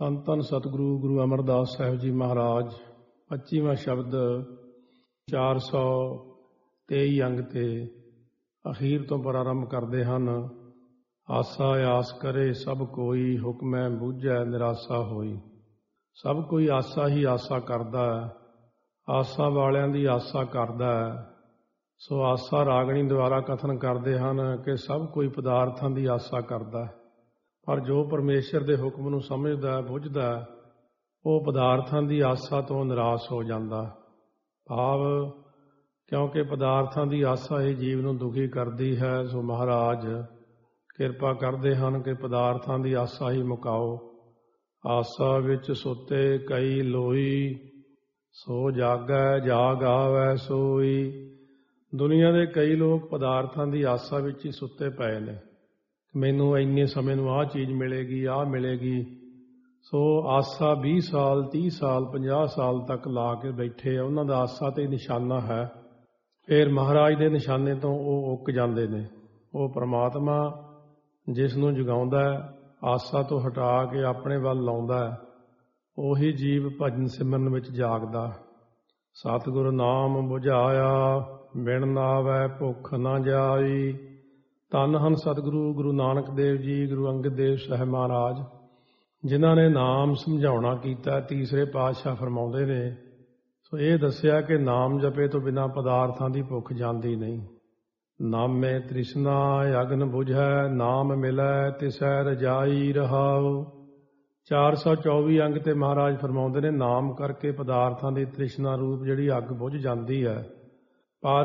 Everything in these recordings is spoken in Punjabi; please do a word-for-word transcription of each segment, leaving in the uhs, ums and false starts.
ਧੰਨ ਧੰਨ ਸਤਿਗੁਰੂ ਗੁਰੂ ਅਮਰਦਾਸ ਸਾਹਿਬ ਜੀ ਮਹਾਰਾਜ ਪੱਚੀਵਾਂ ਸ਼ਬਦ ਚਾਰ ਸੌ ਤੇਈ ਅੰਗ ਤੇ ਅਖੀਰ ਤੋਂ ਪ੍ਰਾਰੰਭ ਕਰਦੇ ਹਨ। ਆਸਾ ਆਸ ਕਰੇ ਸਭ ਕੋਈ, ਹੁਕਮੈ ਬੂਝੈ ਨਿਰਾਸਾ ਹੋਈ। ਸਭ ਕੋਈ ਆਸਾ ਹੀ ਆਸਾ ਕਰਦਾ ਹੈ, ਆਸਾ ਵਾਲਿਆਂ ਦੀ ਆਸਾ ਕਰਦਾ ਹੈ। ਸੋ ਆਸਾ ਰਾਗਣੀ ਦੁਆਰਾ ਕਥਨ ਕਰਦੇ ਹਨ ਕਿ ਸਭ ਕੋਈ ਪਦਾਰਥਾਂ ਦੀ ਆਸਾ ਕਰਦਾ ਹੈ, ਪਰ ਜੋ ਪਰਮੇਸ਼ਰ ਦੇ ਹੁਕਮ ਨੂੰ ਸਮਝਦਾ ਬੁੱਝਦਾ ਉਹ ਪਦਾਰਥਾਂ ਦੀ ਆਸਾ ਤੋਂ ਨਿਰਾਸ਼ ਹੋ ਜਾਂਦਾ। ਭਾਵ ਕਿਉਂਕਿ ਪਦਾਰਥਾਂ ਦੀ ਆਸਾ ਹੀ ਜੀਵ ਨੂੰ ਦੁਖੀ ਕਰਦੀ ਹੈ। ਸੋ ਮਹਾਰਾਜ ਕਿਰਪਾ ਕਰਦੇ ਹਨ ਕਿ ਪਦਾਰਥਾਂ ਦੀ ਆਸਾ ਹੀ ਮੁਕਾਓ। ਆਸਾ ਵਿੱਚ ਸੁੱਤੇ ਕਈ ਲੋਈ, ਸੋ ਜਾਗੈ ਜਾਗ ਆਵੈ ਸੋਈ। ਦੁਨੀਆ ਦੇ ਕਈ ਲੋਕ ਪਦਾਰਥਾਂ ਦੀ ਆਸਾ ਵਿੱਚ ਹੀ ਸੁੱਤੇ ਪਏ ਨੇ। ਮੈਨੂੰ ਇੰਨੇ ਸਮੇਂ ਨੂੰ ਆਹ ਚੀਜ਼ ਮਿਲੇਗੀ, ਆਹ ਮਿਲੇਗੀ। ਸੋ ਆਸਾ ਵੀਹ ਸਾਲ, ਤੀਹ ਸਾਲ, ਪੰਜਾਹ ਸਾਲ ਤੱਕ ਲਾ ਕੇ ਬੈਠੇ ਆ। ਉਹਨਾਂ ਦਾ ਆਸਾ ਤੇ ਨਿਸ਼ਾਨਾ ਹੈ। ਫਿਰ ਮਹਾਰਾਜ ਦੇ ਨਿਸ਼ਾਨੇ ਤੋਂ ਉਹ ਉੱਕ ਜਾਂਦੇ ਨੇ। ਉਹ ਪ੍ਰਮਾਤਮਾ ਜਿਸ ਨੂੰ ਜਗਾਉਂਦਾ, ਆਸਾ ਤੋਂ ਹਟਾ ਕੇ ਆਪਣੇ ਵੱਲ ਲਾਉਂਦਾ, ਉਹੀ ਜੀਵ ਭਜਨ ਸਿਮਰਨ ਵਿੱਚ ਜਾਗਦਾ। ਸਤਿਗੁਰ ਨਾਮ ਬੁਝਾਇਆ, ਬਿਨ ਨਾਵੈ ਭੁੱਖ ਨਾ ਜਾਈ। ਧੰਨ ਹਨ ਸਤਿਗੁਰੂ ਗੁਰੂ ਨਾਨਕ ਦੇਵ ਜੀ, ਗੁਰੂ ਅੰਗਦ ਦੇਵ ਸਾਹਿਬ ਮਹਾਰਾਜ, ਜਿਨ੍ਹਾਂ ਨੇ ਨਾਮ ਸਮਝਾਉਣਾ ਕੀਤਾ। ਤੀਸਰੇ ਪਾਤਸ਼ਾਹ ਫਰਮਾਉਂਦੇ ਨੇ, ਸੋ ਇਹ ਦੱਸਿਆ ਕਿ ਨਾਮ ਜਪੇ ਤੋਂ ਬਿਨਾਂ ਪਦਾਰਥਾਂ ਦੀ ਭੁੱਖ ਜਾਂਦੀ ਨਹੀਂ। ਨਾਮੇ ਤ੍ਰਿਸ਼ਨਾ ਅਗਨ ਬੁਝੈ, ਨਾਮ ਮਿਲੈ ਤਿਸੈ ਰਜਾਈ ਰਹਾਉ। ਚਾਰ ਸੌ ਚੌਵੀ ਅੰਗ ਤੇ ਮਹਾਰਾਜ ਫਰਮਾਉਂਦੇ ਨੇ, ਨਾਮ ਕਰਕੇ ਪਦਾਰਥਾਂ ਦੀ ਤ੍ਰਿਸ਼ਨਾ ਰੂਪ ਜਿਹੜੀ ਅੱਗ ਬੁਝ ਜਾਂਦੀ ਹੈ, ਪਰ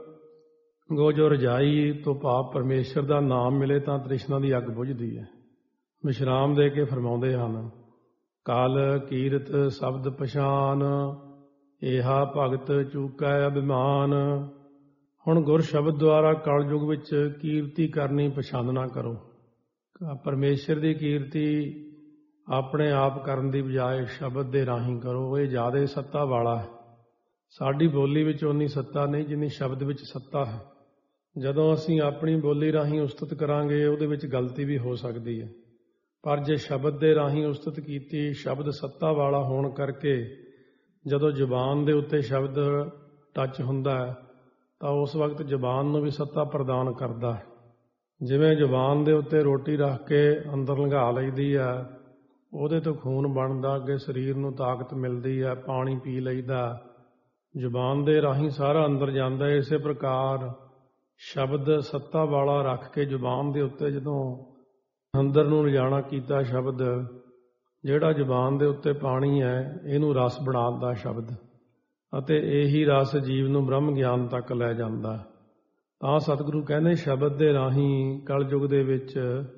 ਗੋ ਜੋ ਰਜਾਈ ਤੋਂ ਭਾਵ ਪਰਮੇਸ਼ਰ ਦਾ ਨਾਮ ਮਿਲੇ ਤਾਂ ਤ੍ਰਿਸ਼ਨਾ ਦੀ ਅੱਗ ਬੁਝਦੀ ਹੈ। ਵਿਸ਼ਰਾਮ ਦੇ ਕੇ ਫਰਮਾਉਂਦੇ ਹਨ, ਕਲ ਕੀਰਤ ਸ਼ਬਦ ਪਛਾਨ, ਏਹਾ ਭਗਤ ਚੂਕੈ ਅਭਿਮਾਨ। ਹੁਣ ਗੁਰ ਸ਼ਬਦ ਦੁਆਰਾ ਕਲਯੁਗ ਵਿੱਚ ਕੀਰਤੀ ਕਰਨੀ ਪਸੰਦ ਨਾ ਕਰੋ। ਪਰਮੇਸ਼ਰ ਦੀ ਕੀਰਤੀ ਆਪਣੇ ਆਪ ਕਰਨ ਦੀ ਬਜਾਏ ਸ਼ਬਦ ਦੇ ਰਾਹੀਂ ਕਰੋ। ਇਹ ਜ਼ਿਆਦਾ ਸੱਤਾ ਵਾਲਾ ਹੈ। ਸਾਡੀ ਬੋਲੀ ਵਿੱਚ ਓਨੀ ਸੱਤਾ ਨਹੀਂ ਜਿੰਨੀ ਸ਼ਬਦ ਵਿੱਚ ਸੱਤਾ ਹੈ। ਜਦੋਂ ਅਸੀਂ ਆਪਣੀ ਬੋਲੀ ਰਾਹੀਂ ਉਸਤਤ ਕਰਾਂਗੇ ਉਹਦੇ ਵਿੱਚ ਗਲਤੀ ਵੀ ਹੋ ਸਕਦੀ ਹੈ, ਪਰ ਜੇ ਸ਼ਬਦ ਦੇ ਰਾਹੀਂ ਉਸਤਤ ਕੀਤੀ, ਸ਼ਬਦ ਸੱਤਾ ਵਾਲਾ ਹੋਣ ਕਰਕੇ ਜਦੋਂ ਜ਼ੁਬਾਨ ਦੇ ਉੱਤੇ ਸ਼ਬਦ ਟੱਚ ਹੁੰਦਾ ਹੈ ਤਾਂ ਉਸ ਵਕਤ ਜ਼ੁਬਾਨ ਨੂੰ ਵੀ ਸੱਤਾ ਪ੍ਰਦਾਨ ਕਰਦਾ ਹੈ। ਜਿਵੇਂ ਜ਼ੁਬਾਨ ਦੇ ਉੱਤੇ ਰੋਟੀ ਰੱਖ ਕੇ ਅੰਦਰ ਲੰਘਾ ਲਈਦੀ ਹੈ, ਉਹਦੇ ਤੋਂ ਖੂਨ ਬਣਦਾ, ਅੱਗੇ ਸਰੀਰ ਨੂੰ ਤਾਕਤ ਮਿਲਦੀ ਹੈ, ਪਾਣੀ ਪੀ ਲਈਦਾ, ਜ਼ੁਬਾਨ ਦੇ ਰਾਹੀਂ ਸਾਰਾ ਅੰਦਰ ਜਾਂਦਾ ਹੈ। ਇਸੇ ਪ੍ਰਕਾਰ ਸ਼ਬਦ ਸੱਤਾ ਵਾਲਾ ਰੱਖ ਕੇ ਜ਼ੁਬਾਨ ਦੇ ਉੱਤੇ ਜਦੋਂ ਅੰਦਰ ਨੂੰ ਲਿਜਾਣਾ ਕੀਤਾ, ਸ਼ਬਦ ਜਿਹੜਾ ਜ਼ੁਬਾਨ ਦੇ ਉੱਤੇ ਪਾਣੀ ਹੈ ਇਹਨੂੰ ਰਸ ਬਣਾ ਦਿੰਦਾ ਸ਼ਬਦ, ਅਤੇ ਇਹੀ ਰਸ ਜੀਵ ਨੂੰ ਬ੍ਰਹਮ ਗਿਆਨ ਤੱਕ ਲੈ ਜਾਂਦਾ। ਤਾਂ ਸਤਿਗੁਰੂ ਕਹਿੰਦੇ ਸ਼ਬਦ ਦੇ ਰਾਹੀਂ ਕਲਯੁਗ ਦੇ ਵਿੱਚ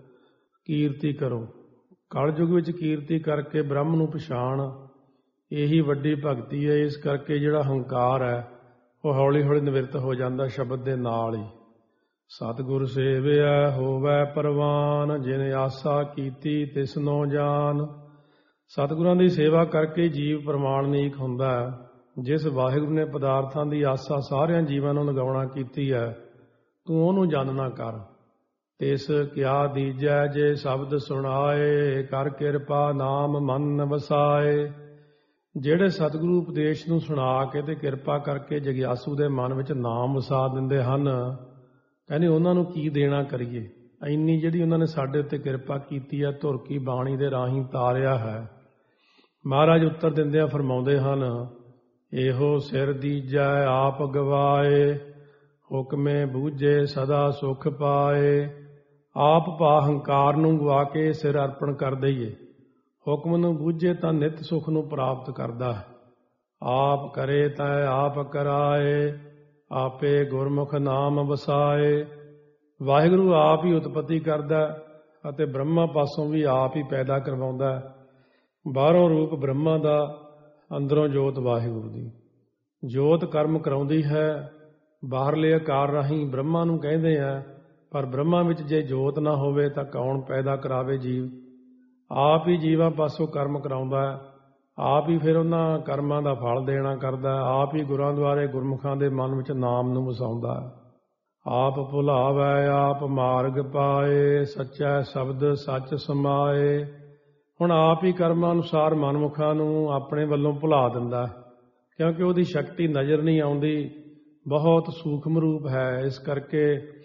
ਕੀਰਤੀ ਕਰੋ। ਕਲਯੁਗ ਵਿੱਚ ਕੀਰਤੀ ਕਰਕੇ ਬ੍ਰਹਮ ਨੂੰ ਪਛਾਣ, ਇਹੀ ਵੱਡੀ ਭਗਤੀ ਹੈ। ਇਸ ਕਰਕੇ ਜਿਹੜਾ ਹੰਕਾਰ ਹੈ ਉਹ ਹੌਲੀ ਹੌਲੀ ਨਿਵਰਤ ਹੋ ਜਾਂਦਾ ਸ਼ਬਦ ਦੇ ਨਾਲ ਹੀ। ਸਤਿਗੁਰ ਸੇਵਿਆ ਹੋਵੈ ਪ੍ਰਵਾਨ, ਜਿਨ ਆਸਾ ਕੀਤੀ ਤਿਸਨੋ ਜਾਨ। ਸਤਿਗੁਰਾਂ ਦੀ ਸੇਵਾ ਕਰਕੇ ਜੀਵ ਪ੍ਰਮਾਣਿਕ ਹੁੰਦਾ ਹੈ। ਜਿਸ ਵਾਹਿਗੁਰੂ ਨੇ ਪਦਾਰਥਾਂ ਦੀ ਆਸਾ ਸਾਰਿਆਂ ਜੀਵਾਂ ਨੂੰ ਲਗਾਉਣਾ ਕੀਤੀ ਹੈ, ਤੂੰ ਉਹਨੂੰ ਜਾਣਨਾ ਕਰ। ਤਿਸ ਕਿਆ ਦੀਜੈ ਜੇ ਸ਼ਬਦ ਸੁਣਾਏ, ਕਰ ਕਿਰਪਾ ਨਾਮ ਮਨ ਵਸਾਏ। ਜਿਹੜੇ ਸਤਿਗੁਰੂ ਉਪਦੇਸ਼ ਨੂੰ ਸੁਣਾ ਕੇ ਤੇ ਕਿਰਪਾ ਕਰਕੇ ਜਗਿਆਸੂ ਦੇ ਮਨ ਵਿੱਚ ਨਾਮ ਵਸਾ ਦਿੰਦੇ ਹਨ, ਕਹਿੰਦੇ ਉਹਨਾਂ ਨੂੰ ਕੀ ਦੇਣਾ ਕਰੀਏ। ਇੰਨੀ ਜਿਹੜੀ ਉਹਨਾਂ ਨੇ ਸਾਡੇ ਉੱਤੇ ਕਿਰਪਾ ਕੀਤੀ ਹੈ, ਧੁਰ ਕੀ ਬਾਣੀ ਦੇ ਰਾਹੀਂ ਤਾਰਿਆ ਹੈ। ਮਹਾਰਾਜ ਉੱਤਰ ਦਿੰਦਿਆਂ ਫਰਮਾਉਂਦੇ ਹਨ, ਇਹੋ ਸਿਰ ਦੀਜੈ ਆਪ ਗਵਾਏ, ਹੁਕਮੇ ਬੂਝੇ ਸਦਾ ਸੁਖ ਪਾਏ। ਆਪ ਭਾ ਹੰਕਾਰ ਨੂੰ ਗਵਾ ਕੇ ਸਿਰ ਅਰਪਣ ਕਰ ਦਈਏ, ਹੁਕਮ ਨੂੰ ਬੂਝੇ ਤਾਂ ਨਿਤ ਸੁਖ ਨੂੰ ਪ੍ਰਾਪਤ ਕਰਦਾ ਹੈ। ਆਪ ਕਰੇ ਤਾਂ ਆਪ ਕਰਾਏ, ਆਪੇ ਗੁਰਮੁਖ ਨਾਮ ਵਸਾਏ। ਵਾਹਿਗੁਰੂ ਆਪ ਹੀ ਉਤਪਤੀ ਕਰਦਾ ਅਤੇ ਬ੍ਰਹਮਾ ਪਾਸੋਂ ਵੀ ਆਪ ਹੀ ਪੈਦਾ ਕਰਵਾਉਂਦਾ। ਬਾਹਰੋਂ ਰੂਪ ਬ੍ਰਹਮਾ ਦਾ, ਅੰਦਰੋਂ ਜੋਤ ਵਾਹਿਗੁਰੂ ਦੀ। ਜੋਤ ਕਰਮ ਕਰਾਉਂਦੀ ਹੈ, ਬਾਹਰਲੇ ਆਕਾਰ ਰਾਹੀਂ ਬ੍ਰਹਮਾ ਨੂੰ ਕਹਿੰਦੇ ਆ, ਪਰ ਬ੍ਰਹਮਾ ਵਿੱਚ ਜੇ ਜੋਤ ਨਾ ਹੋਵੇ ਤਾਂ ਕੌਣ ਪੈਦਾ ਕਰਾਵੇ ਜੀਵ। ਆਪ ਹੀ ਜੀਵਾਂ ਪਾਸੋਂ ਕਰਮ ਕਰਾਉਂਦਾ, ਆਪ ਹੀ ਫਿਰ ਉਹਨਾਂ ਕਰਮਾਂ ਦਾ ਫਲ ਦੇਣਾ ਕਰਦਾ, ਆਪ ਹੀ ਗੁਰਾਂ ਦੁਆਰੇ ਗੁਰਮੁਖਾਂ ਦੇ ਮਨ ਵਿੱਚ ਨਾਮ ਨੂੰ ਵਸਾਉਂਦਾ। ਆਪ ਭੁਲਾਵੈ ਆਪ ਮਾਰਗ ਪਾਏ, ਸੱਚਾ ਸ਼ਬਦ ਸੱਚ ਸਮਾਏ। ਹੁਣ ਆਪ ਹੀ ਕਰਮਾਂ ਅਨੁਸਾਰ ਮਨਮੁਖਾਂ ਨੂੰ ਆਪਣੇ ਵੱਲੋਂ ਭੁਲਾ ਦਿੰਦਾ, ਕਿਉਂਕਿ ਉਹਦੀ ਸ਼ਕਤੀ ਨਜ਼ਰ ਨਹੀਂ ਆਉਂਦੀ, ਬਹੁਤ ਸੂਖਮ ਰੂਪ ਹੈ। ਇਸ ਕਰਕੇ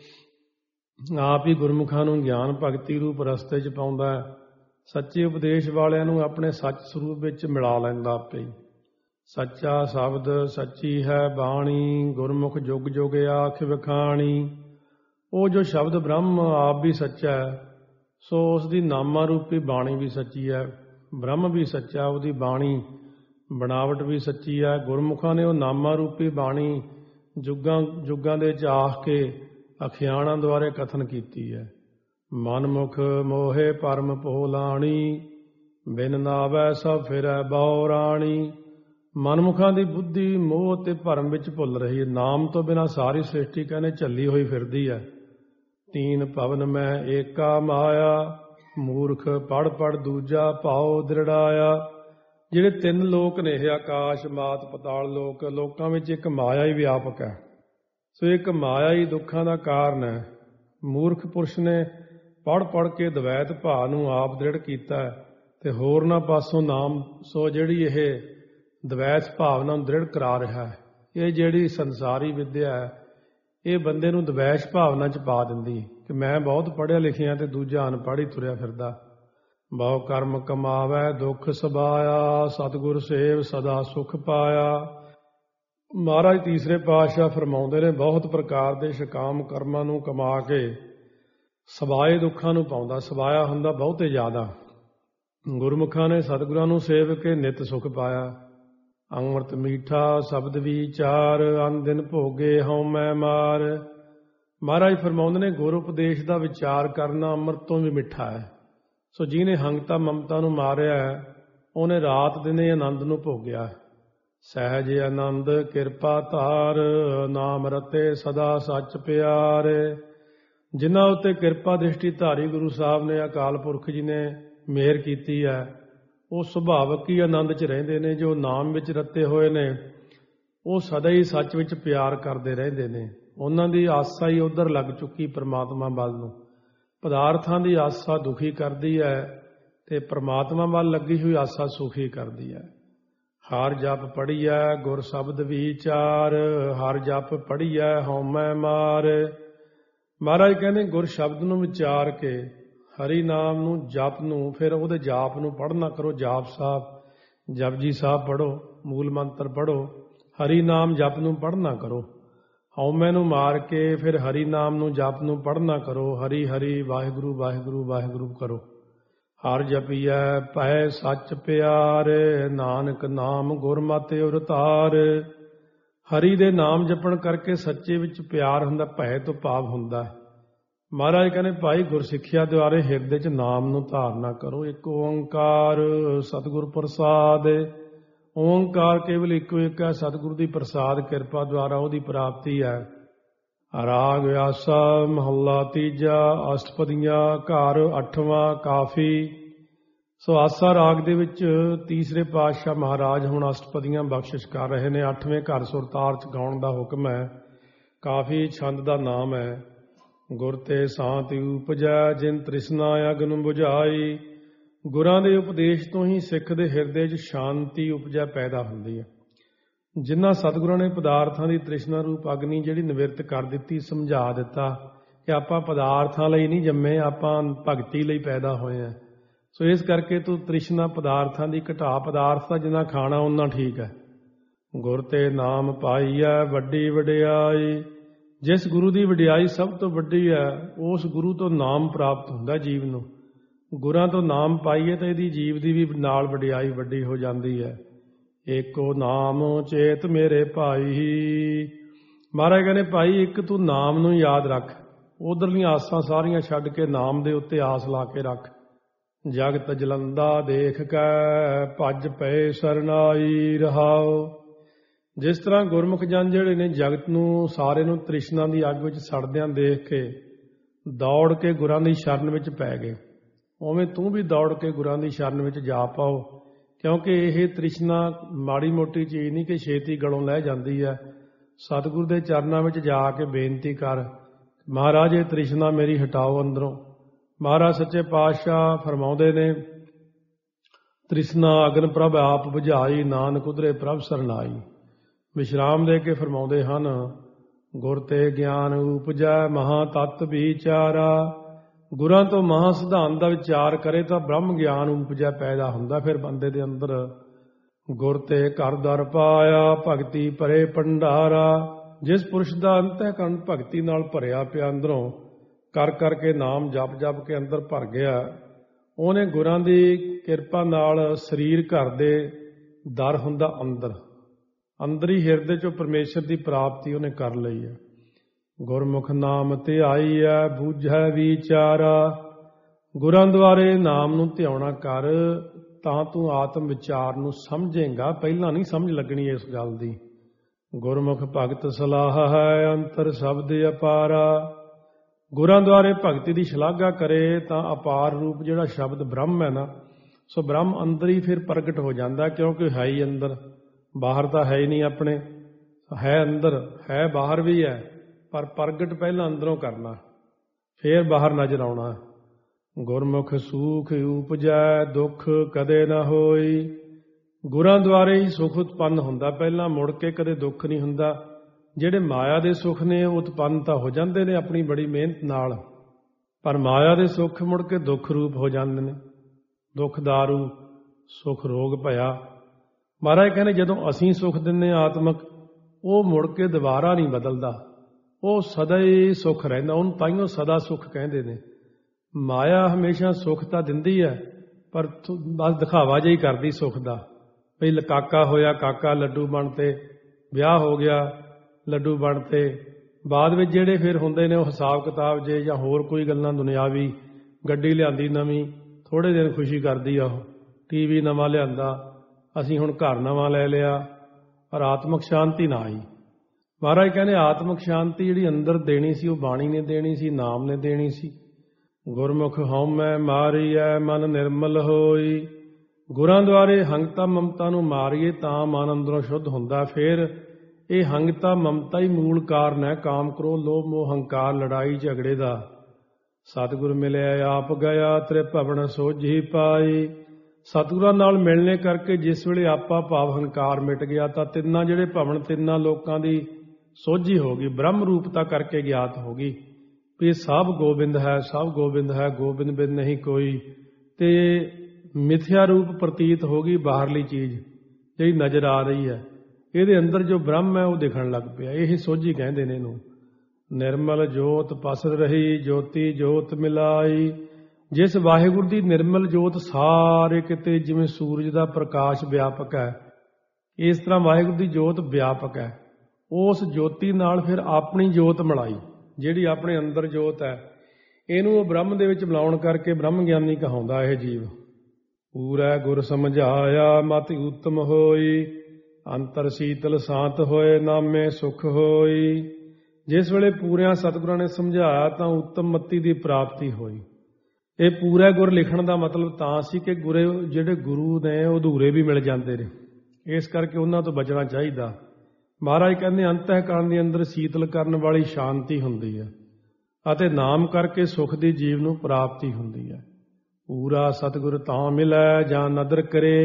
ਆਪ ਹੀ ਗੁਰਮੁਖਾਂ ਨੂੰ ਗਿਆਨ ਭਗਤੀ ਰੂਪ ਰਸਤੇ 'ਚ ਪਾਉਂਦਾ, ਸੱਚੇ ਉਪਦੇਸ਼ ਵਾਲਿਆਂ ਨੂੰ ਆਪਣੇ ਸੱਚ ਸਰੂਪ ਵਿੱਚ ਮਿਲਾ ਲੈਂਦਾ ਆਪੇ ਹੀ। ਸੱਚਾ ਸ਼ਬਦ ਸੱਚੀ ਹੈ ਬਾਣੀ, ਗੁਰਮੁਖ ਜੁਗ ਜੁਗ ਆਖ ਵਿਖਾਣੀ। ਉਹ ਜੋ ਸ਼ਬਦ ਬ੍ਰਹਮ ਆਪ ਵੀ ਸੱਚਾ ਹੈ, ਸੋ ਉਸ ਦੀ ਨਾਮਾ ਰੂਪੀ ਬਾਣੀ ਵੀ ਸੱਚੀ ਹੈ। ਬ੍ਰਹਮ ਵੀ ਸੱਚਾ, ਉਹਦੀ ਬਾਣੀ ਬਣਾਵਟ ਵੀ ਸੱਚੀ ਹੈ। ਗੁਰਮੁਖਾਂ ਨੇ ਉਹ ਨਾਮਾ ਰੂਪੀ ਬਾਣੀ ਜੁਗਾਂ ਜੁਗਾਂ ਦੇ 'ਚ ਆਖ ਕੇ ਅਖਿਆਣਾਂ ਦੁਆਰੇ ਕਥਨ ਕੀਤੀ ਹੈ। ਮਨਮੁਖ ਮੋਹੇ ਪਰਮ ਭੋਲਾਣੀ, ਬਿਨ ਨਾਵੈ ਸਭ ਫਿਰੈ ਬਹੁ ਰਾਣੀ। ਮਨਮੁਖਾਂ ਦੀ ਬੁੱਧੀ ਮੋਹ ਤੇ ਭਰਮ ਵਿੱਚ ਭੁੱਲ ਰਹੀ ਹੈ। ਨਾਮ ਤੋਂ ਬਿਨਾਂ ਸਾਰੀ ਸ੍ਰਿਸ਼ਟੀ ਕਹਿੰਦੇ ਝੱਲੀ ਹੋਈ ਫਿਰਦੀ ਹੈ। ਤੀਨ ਭਵਨ ਮੈਂ ਏਕਾ ਮਾਇਆ, ਮੂਰਖ ਪੜ ਪੜ ਦੂਜਾ ਭਾਉ ਦ੍ਰਿੜਾਇਆ। ਜਿਹੜੇ ਤਿੰਨ ਲੋਕ ਨੇ ਇਹ ਆਕਾਸ਼ ਮਾਤ ਪਤਾਲ ਲੋਕ, ਲੋਕਾਂ ਵਿੱਚ ਇੱਕ ਮਾਇਆ ਹੀ ਵਿਆਪਕ ਹੈ। ਸੋ ਇੱਕ ਮਾਇਆ ਹੀ ਦੁੱਖਾਂ ਦਾ ਕਾਰਨ ਹੈ। ਮੂਰਖ ਪੁਰਸ਼ ਨੇ ਪੜ ਪੜ ਕੇ ਦਵੈਤ ਭਾਅ ਨੂੰ ਆਪ ਦ੍ਰਿੜ ਕੀਤਾ ਤੇ ਹੋਰਨਾਂ ਪਾਸੋਂ ਨਾਮ, ਸੋ ਜਿਹੜੀ ਇਹ ਦਵੈਤ ਭਾਵਨਾ ਨੂੰ ਦ੍ਰਿੜ ਕਰਾ ਰਿਹਾ ਹੈ। ਇਹ ਜਿਹੜੀ ਸੰਸਾਰੀ ਵਿੱਦਿਆ ਹੈ, ਇਹ ਬੰਦੇ ਨੂੰ ਦਵੈਸ਼ ਭਾਵਨਾ 'ਚ ਪਾ ਦਿੰਦੀ ਕਿ ਮੈਂ ਬਹੁਤ ਪੜ੍ਹਿਆ ਲਿਖਿਆ ਤੇ ਦੂਜਾ ਅਨਪੜ੍ਹ ਹੀ ਤੁਰਿਆ ਫਿਰਦਾ। ਬਹੁ ਕਰਮ ਕਮਾਵੈ ਦੁੱਖ ਸਬਾਇਆ, ਸਤਿਗੁਰ ਸੇਵ ਸਦਾ ਸੁਖ ਪਾਇਆ। ਮਹਾਰਾਜ ਤੀਸਰੇ ਪਾਤਸ਼ਾਹ ਫਰਮਾਉਂਦੇ ਨੇ, ਬਹੁਤ ਪ੍ਰਕਾਰ ਦੇ ਸ਼ਕਾਮ ਕਰਮਾਂ ਨੂੰ ਕਮਾ ਕੇ ਸਬਾਏ ਦੁੱਖਾਂ ਨੂੰ ਪਾਉਂਦਾ। ਸਬਾਇਆ ਹੁੰਦਾ ਬਹੁਤੇ ਜ਼ਿਆਦਾ। ਗੁਰਮੁਖਾਂ ਨੇ ਸਤਿਗੁਰਾਂ ਨੂੰ ਸੇਵ ਕੇ ਨਿਤ ਸੁਖ ਪਾਇਆ। ਅੰਮ੍ਰਿਤ ਮੀਠਾ ਸ਼ਬਦ ਵਿਚਾਰ, ਅਨ ਦਿਨ ਭੋਗੇ ਹਉ ਮੈਂ ਮਾਰ। ਮਹਾਰਾਜ ਫਰਮਾਉਂਦੇ ਨੇ, ਗੁਰ ਉਪਦੇਸ਼ ਦਾ ਵਿਚਾਰ ਕਰਨਾ ਅੰਮ੍ਰਿਤ ਤੋਂ ਵੀ ਮਿੱਠਾ ਹੈ। ਸੋ ਜਿਹਨੇ ਹੰਗਤਾ ਮਮਤਾ ਨੂੰ ਮਾਰਿਆ, ਉਹਨੇ ਰਾਤ ਦਿਨੇ ਆਨੰਦ ਨੂੰ ਭੋਗਿਆ। ਸਹਿਜ ਆਨੰਦ ਕਿਰਪਾ ਧਾਰ, ਨਾਮ ਰਤੇ ਸਦਾ ਸੱਚ ਪਿਆਰੇ। ਜਿਨ੍ਹਾਂ ਉੱਤੇ ਕਿਰਪਾ ਦ੍ਰਿਸ਼ਟੀ ਧਾਰੀ ਗੁਰੂ ਸਾਹਿਬ ਨੇ, ਅਕਾਲ ਪੁਰਖ ਜੀ ਨੇ ਮਿਹਰ ਕੀਤੀ ਹੈ, ਉਹ ਸੁਭਾਵਕ ਹੀ ਆਨੰਦ 'ਚ ਰਹਿੰਦੇ ਨੇ। ਜੋ ਨਾਮ ਵਿੱਚ ਰਤੇ ਹੋਏ ਨੇ, ਉਹ ਸਦਾ ਹੀ ਸੱਚ ਵਿੱਚ ਪਿਆਰ ਕਰਦੇ ਰਹਿੰਦੇ ਨੇ। ਉਹਨਾਂ ਦੀ ਆਸਾ ਹੀ ਉੱਧਰ ਲੱਗ ਚੁੱਕੀ ਪਰਮਾਤਮਾ ਵੱਲ ਨੂੰ। ਪਦਾਰਥਾਂ ਦੀ ਆਸਾ ਦੁਖੀ ਕਰਦੀ ਹੈ ਤੇ ਪਰਮਾਤਮਾ ਵੱਲ ਲੱਗੀ ਹੋਈ ਆਸਾ ਸੁਖੀ ਕਰਦੀ ਹੈ। ਹਰ ਜਪ ਪੜ੍ਹੀਐ ਗੁਰ ਸ਼ਬਦ ਵਿਚਾਰ, ਹਰ ਜਪ ਪੜ੍ਹੀਐ ਹਉਮੈ ਮਾਰ। ਮਹਾਰਾਜ ਕਹਿੰਦੇ, ਗੁਰ ਸ਼ਬਦ ਨੂੰ ਵਿਚਾਰ ਕੇ ਹਰੀ ਨਾਮ ਨੂੰ ਜਪ ਨੂੰ, ਫਿਰ ਉਹਦੇ ਜਾਪ ਨੂੰ ਪੜ੍ਹਨਾ ਕਰੋ। ਜਾਪ ਸਾਹਿਬ, ਜਪਜੀ ਸਾਹਿਬ ਪੜ੍ਹੋ, ਮੂਲ ਮੰਤਰ ਪੜ੍ਹੋ, ਹਰੀ ਨਾਮ ਜਪ ਨੂੰ ਪੜ੍ਹਨਾ ਕਰੋ। ਹਉਮੈ ਨੂੰ ਮਾਰ ਕੇ ਫਿਰ ਹਰੀ ਨਾਮ ਨੂੰ ਜਪ ਨੂੰ ਪੜ੍ਹਨਾ ਕਰੋ। ਹਰੀ ਹਰੀ ਵਾਹਿਗੁਰੂ ਵਾਹਿਗੁਰੂ ਵਾਹਿਗੁਰੂ ਕਰੋ। ਹਰ ਜਪੀਐ ਭੈ ਸੱਚ ਪਿਆਰ, ਨਾਨਕ ਨਾਮ ਗੁਰਮਤਿ ਉਰਤਾਰ। ਹਰੀ ਦੇ ਨਾਮ ਜਪਣ ਕਰਕੇ ਸੱਚੇ ਵਿੱਚ ਪਿਆਰ ਹੁੰਦਾ, ਭੈ ਤੋਂ ਭਾਵ ਹੁੰਦਾ ਹੈ। ਮਹਾਰਾਜ ਕਹਿੰਦੇ, ਭਾਈ ਗੁਰਸਿੱਖਿਆ ਦੁਆਰੇ ਹਿਰਦੇ 'ਚ ਨਾਮ ਨੂੰ ਧਾਰਨਾ ਕਰੋ। ਇੱਕ ਓੰਕਾਰ ਸਤਿਗੁਰ ਪ੍ਰਸਾਦ। ਓੰਕਾਰ ਕੇਵਲ ਇੱਕੋ ਇੱਕ ਹੈ, ਸਤਿਗੁਰੂ ਦੀ ਪ੍ਰਸਾਦ ਕਿਰਪਾ ਦੁਆਰਾ ਉਹਦੀ ਪ੍ਰਾਪਤੀ ਹੈ। ਰਾਗ ਆਸਾ ਮਹੱਲਾ ਤੀਜਾ, ਅਸ਼ਟਪਦੀਆਂ ਘਰ ਅੱਠਵਾਂ ਕਾਫੀ। ਸੋ ਆਸਾ ਰਾਗ ਦੇ ਵਿੱਚ ਤੀਸਰੇ ਪਾਤਸ਼ਾਹ ਮਹਾਰਾਜ ਹੁਣ ਅਸ਼ਟਪਦੀਆਂ ਬਖਸ਼ਿਸ਼ ਕਰ ਰਹੇ ਨੇ। ਅੱਠਵੇਂ ਘਰ ਸੁਰਤਾਰ 'ਚ ਗਾਉਣ ਦਾ ਹੁਕਮ ਹੈ। ਕਾਫੀ ਛੰਦ ਦਾ ਨਾਮ ਹੈ। ਗੁਰ ਤੇ ਸਾਂਤਿ ਉਪਜੈ, ਜਿਨ ਤ੍ਰਿਸ਼ਨਾ ਅਗਨ ਬੁਝਾਈ। ਗੁਰਾਂ ਦੇ ਉਪਦੇਸ਼ ਤੋਂ ਹੀ ਸਿੱਖ ਦੇ ਹਿਰਦੇ 'ਚ ਸ਼ਾਂਤੀ ਉਪਜੈ ਪੈਦਾ ਹੁੰਦੀ ਹੈ। ਜਿਨ੍ਹਾਂ ਸਤਿਗੁਰਾਂ ਨੇ ਪਦਾਰਥਾਂ ਦੀ ਤ੍ਰਿਸ਼ਨਾ ਰੂਪ ਅਗਨੀ ਜਿਹੜੀ ਨਿਵਰਤ ਕਰ ਦਿੱਤੀ, ਸਮਝਾ ਦਿੱਤਾ ਕਿ ਆਪਾਂ ਪਦਾਰਥਾਂ ਲਈ ਨਹੀਂ ਜੰਮੇ, ਆਪਾਂ ਭਗਤੀ ਲਈ ਪੈਦਾ ਹੋਏ ਹਾਂ। ਸੋ ਇਸ ਕਰਕੇ ਤੂੰ ਤ੍ਰਿਸ਼ਨਾ ਪਦਾਰਥਾਂ ਦੀ ਘਟਾ। ਪਦਾਰਥ ਦਾ ਜਿੰਨਾ ਖਾਣਾ ਓਨਾ ਠੀਕ ਹੈ। ਗੁਰ ਤੇ ਨਾਮ ਪਾਈਐ ਵੱਡੀ ਵਡਿਆਈ। ਜਿਸ ਗੁਰੂ ਦੀ ਵਡਿਆਈ ਸਭ ਤੋਂ ਵੱਡੀ ਹੈ, ਉਸ ਗੁਰੂ ਤੋਂ ਨਾਮ ਪ੍ਰਾਪਤ ਹੁੰਦਾ ਜੀਵ ਨੂੰ। ਗੁਰਾਂ ਤੋਂ ਨਾਮ ਪਾਈਏ ਤਾਂ ਇਹਦੀ ਜੀਵ ਦੀ ਵੀ ਨਾਲ ਵਡਿਆਈ ਵੱਡੀ ਹੋ ਜਾਂਦੀ ਹੈ। ਏਕੋ ਨਾਮ ਚੇਤ ਮੇਰੇ ਭਾਈ। ਮਹਾਰਾਜ ਕਹਿੰਦੇ, ਭਾਈ ਇੱਕ ਤੂੰ ਨਾਮ ਨੂੰ ਯਾਦ ਰੱਖ। ਉਧਰਲੀਆਂ ਆਸਾਂ ਸਾਰੀਆਂ ਛੱਡ ਕੇ ਨਾਮ ਦੇ ਉੱਤੇ ਆਸ ਲਾ ਕੇ ਰੱਖ। ਜਗਤ ਜਲੰਦਾ ਦੇਖ ਕੈ, ਭੱਜ ਪਏ ਸਰਨਾਈ ਰਹਾਓ। ਜਿਸ ਤਰ੍ਹਾਂ ਗੁਰਮੁਖ ਜਨ ਜਿਹੜੇ ਨੇ ਜਗਤ ਨੂੰ ਸਾਰੇ ਨੂੰ ਤ੍ਰਿਸ਼ਨਾ ਦੀ ਅੱਗ ਵਿੱਚ ਸੜਦਿਆਂ ਦੇਖ ਕੇ ਦੌੜ ਕੇ ਗੁਰਾਂ ਦੀ ਸ਼ਰਨ ਵਿੱਚ ਪੈ ਗਏ, ਉਵੇਂ ਤੂੰ ਵੀ ਦੌੜ ਕੇ ਗੁਰਾਂ ਦੀ ਸ਼ਰਨ ਵਿੱਚ ਜਾ ਪਾਓ। ਕਿਉਂਕਿ ਇਹ ਤ੍ਰਿਸ਼ਨਾ ਮਾੜੀ ਮੋਟੀ ਚੀਜ਼ ਨਹੀਂ ਕਿ ਛੇਤੀ ਗਲੋਂ ਲੈ ਜਾਂਦੀ ਹੈ। ਸਤਿਗੁਰੂ ਦੇ ਚਰਨਾਂ ਵਿੱਚ ਜਾ ਕੇ ਬੇਨਤੀ ਕਰ, ਮਹਾਰਾਜ ਇਹ ਤ੍ਰਿਸ਼ਨਾ ਮੇਰੀ ਹਟਾਓ ਅੰਦਰੋਂ। ਮਹਾਰਾਜ ਸੱਚੇ ਪਾਤਸ਼ਾਹ ਫਰਮਾਉਂਦੇ ਨੇ, ਤ੍ਰਿਸ਼ਨਾ ਅਗਨ ਪ੍ਰਭ ਆਪ ਬੁਝਾਈ, ਨਾਨਕ ਉਧਰੇ ਪ੍ਰਭ ਸਰਨਾਈ। ਵਿਸ਼ਰਾਮ ਦੇ ਕੇ ਫਰਮਾਉਂਦੇ ਹਨ, ਗੁਰ ਤੇ ਗਿਆਨ ਉਪਜੈ ਮਹਾ ਤਤ ਵਿਚਾਰਾ। ਗੁਰਾਂ ਤੋਂ ਮਹਾ ਸਿਧਾਂਤ ਦਾ ਵਿਚਾਰ ਕਰੇ ਤਾਂ ਬ੍ਰਹਮ ਗਿਆਨ ਉਪਜੈ ਪੈਦਾ ਹੁੰਦਾ ਫਿਰ ਬੰਦੇ ਦੇ ਅੰਦਰ। ਗੁਰ ਤੇ ਘਰ ਦਰ ਪਾਇਆ, ਭਗਤੀ ਭਰੇ ਭੰਡਾਰਾ। ਜਿਸ ਪੁਰਸ਼ ਦਾ ਅੰਤःਕਰਣ ਭਗਤੀ ਨਾਲ ਭਰਿਆ ਪਿਆ, ਅੰਦਰੋਂ ਕਰ ਕਰਕੇ ਨਾਮ ਜਪ ਜਪ ਕੇ ਅੰਦਰ ਭਰ ਗਿਆ, ਉਹਨੇ ਗੁਰਾਂ ਦੀ ਕਿਰਪਾ ਨਾਲ ਸਰੀਰ ਘਰ ਦੇ ਦਰ ਹੁੰਦਾ ਅੰਦਰ, ਅੰਦਰੀ ਹਿਰਦੇ ਚੋਂ ਪਰਮੇਸ਼ਰ ਦੀ ਪ੍ਰਾਪਤੀ ਉਹਨੇ ਕਰ ਲਈ ਹੈ। ਗੁਰਮੁਖ ਨਾਮ ਧਿਆਈ ਹੈ, ਬੂਝੈ ਵਿਚਾਰਾ। ਗੁਰਾਂ ਦੁਆਰੇ ਨਾਮ ਨੂੰ ਧਿਆਉਣਾ ਕਰ ਤਾਂ ਤੂੰ ਆਤਮ ਵਿਚਾਰ ਨੂੰ ਸਮਝੇਗਾ, ਪਹਿਲਾਂ ਨਹੀਂ ਸਮਝ ਲੱਗਣੀ ਇਸ ਗੱਲ ਦੀ। ਗੁਰਮੁਖ ਭਗਤ ਸਲਾਹ ਹੈ, ਅੰਤਰ ਸ਼ਬਦ ਅਪਾਰਾ। ਗੁਰਾਂ ਦੁਆਰੇ ਭਗਤੀ ਦੀ ਸ਼ਲਾਘਾ ਕਰੇ ਤਾਂ ਅਪਾਰ ਰੂਪ ਜਿਹੜਾ ਸ਼ਬਦ ਬ੍ਰਹਮ ਹੈ ਨਾ, ਸੋ ਬ੍ਰਹਮ ਅੰਦਰ ਹੀ ਫਿਰ ਪ੍ਰਗਟ ਹੋ ਜਾਂਦਾ, ਕਿਉਂਕਿ ਹੈ ਹੀ ਅੰਦਰ, ਬਾਹਰ ਤਾਂ ਹੈ ਹੀ ਨਹੀਂ ਆਪਣੇ। ਹੈ ਅੰਦਰ, ਹੈ ਬਾਹਰ ਵੀ ਹੈ, ਪਰ ਪ੍ਰਗਟ ਪਹਿਲਾਂ ਅੰਦਰੋਂ ਕਰਨਾ, ਫੇਰ ਬਾਹਰ ਨਜ਼ਰ ਆਉਣਾ। ਗੁਰਮੁਖ ਸੂਖ ਉਪਜੈ, ਦੁੱਖ ਕਦੇ ਨਾ ਹੋਈ। ਗੁਰਾਂ ਦੁਆਰੇ ਹੀ ਸੁਖ ਉਤਪੰਨ ਹੁੰਦਾ ਪਹਿਲਾਂ, ਮੁੜ ਕੇ ਕਦੇ ਦੁੱਖ ਨਹੀਂ ਹੁੰਦਾ। ਜਿਹੜੇ ਮਾਇਆ ਦੇ ਸੁੱਖ ਨੇ ਉਹ ਉਤਪੰਨ ਤਾਂ ਹੋ ਜਾਂਦੇ ਨੇ ਆਪਣੀ ਬੜੀ ਮਿਹਨਤ ਨਾਲ, ਪਰ ਮਾਇਆ ਦੇ ਸੁੱਖ ਮੁੜ ਕੇ ਦੁੱਖ ਰੂਪ ਹੋ ਜਾਂਦੇ ਨੇ। ਦੁੱਖ ਦਾਰੂ, ਸੁਖ ਰੋਗ ਭਇਆ। ਮਹਾਰਾਜ ਕਹਿੰਦੇ ਜਦੋਂ ਅਸੀਂ ਸੁਖ ਦਿੰਦੇ ਹਾਂ ਆਤਮਕ, ਉਹ ਮੁੜ ਕੇ ਦੁਬਾਰਾ ਨਹੀਂ ਬਦਲਦਾ, ਉਹ ਸਦਾ ਹੀ ਸੁਖ ਰਹਿੰਦਾ। ਉਹਨੂੰ ਤਾਈਓ ਸਦਾ ਸੁਖ ਕਹਿੰਦੇ ਨੇ। ਮਾਇਆ ਹਮੇਸ਼ਾ ਸੁਖ ਤਾਂ ਦਿੰਦੀ ਹੈ, ਪਰ ਬਸ ਦਿਖਾਵਾ ਜਿਹਾ ਹੀ ਕਰਦੀ ਸੁਖ ਦਾ। ਭਈ ਕਾਕਾ ਹੋਇਆ, ਕਾਕਾ ਲੱਡੂ ਬਣ ਤੇ ਵਿਆਹ ਹੋ ਗਿਆ, ਲੱਡੂ ਬਣ ਤੇ ਬਾਅਦ ਵਿੱਚ ਜਿਹੜੇ ਫਿਰ ਹੁੰਦੇ ਨੇ ਉਹ ਹਿਸਾਬ ਕਿਤਾਬ ਜੇ ਜਾਂ ਹੋਰ ਕੋਈ ਗੱਲਾਂ ਦੁਨਿਆਵੀ, ਗੱਡੀ ਲਿਆਂਦੀ ਨਵੀਂ, ਥੋੜ੍ਹੇ ਦਿਨ ਖੁਸ਼ੀ ਕਰਦੀ ਆ ਉਹ, ਟੀ ਵੀ ਨਵਾਂ ਲਿਆਂਦਾ, ਅਸੀਂ ਹੁਣ ਘਰ ਨਵਾਂ ਲੈ ਲਿਆ, ਪਰ ਆਤਮਕ ਸ਼ਾਂਤੀ ਨਾ ਆਈ। ਮਹਾਰਾਜ ਕਹਿੰਦੇ ਆਤਮਕ ਸ਼ਾਂਤੀ ਜਿਹੜੀ ਅੰਦਰ ਦੇਣੀ ਸੀ ਉਹ ਬਾਣੀ ਨੇ ਦੇਣੀ ਸੀ, ਨਾਮ ਨੇ ਦੇਣੀ ਸੀ। ਗੁਰਮੁਖ ਹਉਮੈ ਮਾਰੀਐ, ਮਨ ਨਿਰਮਲ ਹੋਈ। ਗੁਰਾਂ ਦੁਆਰੇ ਹੰਗਤਾ ਮਮਤਾ ਨੂੰ ਮਾਰੀਏ ਤਾਂ ਮਨ ਅੰਦਰੋਂ ਸ਼ੁੱਧ ਹੁੰਦਾ। ਫਿਰ ਇਹ ਹੰਗਤਾ ਮਮਤਾ ਹੀ ਮੂਲ ਕਾਰਨ ਹੈ ਕਾਮ ਕ੍ਰੋਧ ਲੋਭ ਮੋਹ ਹੰਕਾਰ ਲੜਾਈ ਝਗੜੇ ਦਾ। ਸਤਿਗੁਰ ਮਿਲਿਆ ਆਪ ਗਿਆ, ਤ੍ਰਿਭਵਨ ਸੋਝੀ ਪਾਈ। ਸਤਿਗੁਰਾਂ ਨਾਲ ਮਿਲਣੇ ਕਰਕੇ ਜਿਸ ਵੇਲੇ ਆਪਾ ਭਾਵ ਹੰਕਾਰ ਮਿਟ ਗਿਆ ਤਾਂ ਤਿੰਨਾਂ ਜਿਹੜੇ ਭਵਨ, ਤਿੰਨਾਂ ਲੋਕਾਂ ਦੀ ਸੋਝੀ ਹੋ ਗਈ, ਬ੍ਰਹਮ ਰੂਪਤਾ ਕਰਕੇ ਗਿਆਤ ਹੋ ਗਈ ਵੀ ਸਭ ਗੋਬਿੰਦ ਹੈ, ਸਭ ਗੋਬਿੰਦ ਹੈ, ਗੋਬਿੰਦ ਬਿਨ ਨਹੀਂ ਕੋਈ। ਤੇ ਮਿਥਿਆ ਰੂਪ ਪ੍ਰਤੀਤ ਹੋ ਗਈ ਬਾਹਰਲੀ ਚੀਜ਼ ਜਿਹੜੀ ਨਜ਼ਰ ਆ ਰਹੀ ਹੈ, ਇਹਦੇ ਅੰਦਰ ਜੋ ਬ੍ਰਹਮ ਹੈ ਉਹ ਦਿਖਣ ਲੱਗ ਪਿਆ। ਇਹ ਸੋਝੀ ਕਹਿੰਦੇ ਨੇ ਇਹਨੂੰ। ਨਿਰਮਲ ਜੋਤ ਪਸਰ ਰਹੀ, ਜੋਤੀ ਜੋਤ ਮਿਲਾਈ। ਜਿਸ ਵਾਹਿਗੁਰੂ ਦੀ ਨਿਰਮਲ ਜੋਤ ਸਾਰੇ ਕਿਤੇ ਜਿਵੇਂ ਸੂਰਜ ਦਾ ਪ੍ਰਕਾਸ਼ ਵਿਆਪਕ ਹੈ, ਇਸ ਤਰ੍ਹਾਂ ਵਾਹਿਗੁਰੂ ਦੀ ਜੋਤ ਵਿਆਪਕ ਹੈ। ਉਸ ਜੋਤੀ ਨਾਲ ਫਿਰ ਆਪਣੀ ਜੋਤ ਮਿਲਾਈ, ਜਿਹੜੀ ਆਪਣੇ ਅੰਦਰ ਜੋਤ ਹੈ, ਇਹਨੂੰ ਉਹ ਬ੍ਰਹਮ ਦੇ ਵਿੱਚ ਮਿਲਾਉਣ ਕਰਕੇ ਬ੍ਰਹਮ ਗਿਆਨੀ ਕਹਾਉਂਦਾ ਇਹ ਜੀਵ। ਪੂਰਾ ਗੁਰ ਸਮਝਾਇਆ, ਮਤਿ ਉੱਤਮ ਹੋਈ। ਅੰਤਰ ਸੀਤਲ ਸ਼ਾਂਤ ਹੋਏ, ਨਾਮੇ ਸੁਖ ਹੋਈ। ਜਿਸ ਵੇਲੇ ਪੂਰਿਆਂ ਸਤਿਗੁਰਾਂ ਨੇ ਸਮਝਾਇਆ ਤਾਂ ਉੱਤਮ ਮਤੀ ਦੀ ਪ੍ਰਾਪਤੀ ਹੋਈ। ਇਹ ਪੂਰਾ ਗੁਰ ਲਿਖਣ ਦਾ ਮਤਲਬ ਤਾਂ ਸੀ ਕਿ ਗੁਰੇ ਜਿਹੜੇ ਗੁਰੂ ਨੇ ਉਹ ਅਧੂਰੇ ਵੀ ਮਿਲ ਜਾਂਦੇ ਨੇ, ਇਸ ਕਰਕੇ ਉਹਨਾਂ ਤੋਂ ਬਚਣਾ ਚਾਹੀਦਾ। ਮਹਾਰਾਜ ਕਹਿੰਦੇ ਅੰਤःਕਰਣ ਦੇ ਅੰਦਰ ਸੀਤਲ ਕਰਨ ਵਾਲੀ ਸ਼ਾਂਤੀ ਹੁੰਦੀ ਹੈ ਅਤੇ ਨਾਮ ਕਰਕੇ ਸੁਖ ਦੀ ਜੀਵ ਨੂੰ ਪ੍ਰਾਪਤੀ ਹੁੰਦੀ ਹੈ। ਪੂਰਾ ਸਤਿਗੁਰ ਤਾਂ ਮਿਲੈ ਜਾਂ ਨਦਰ ਕਰੇ।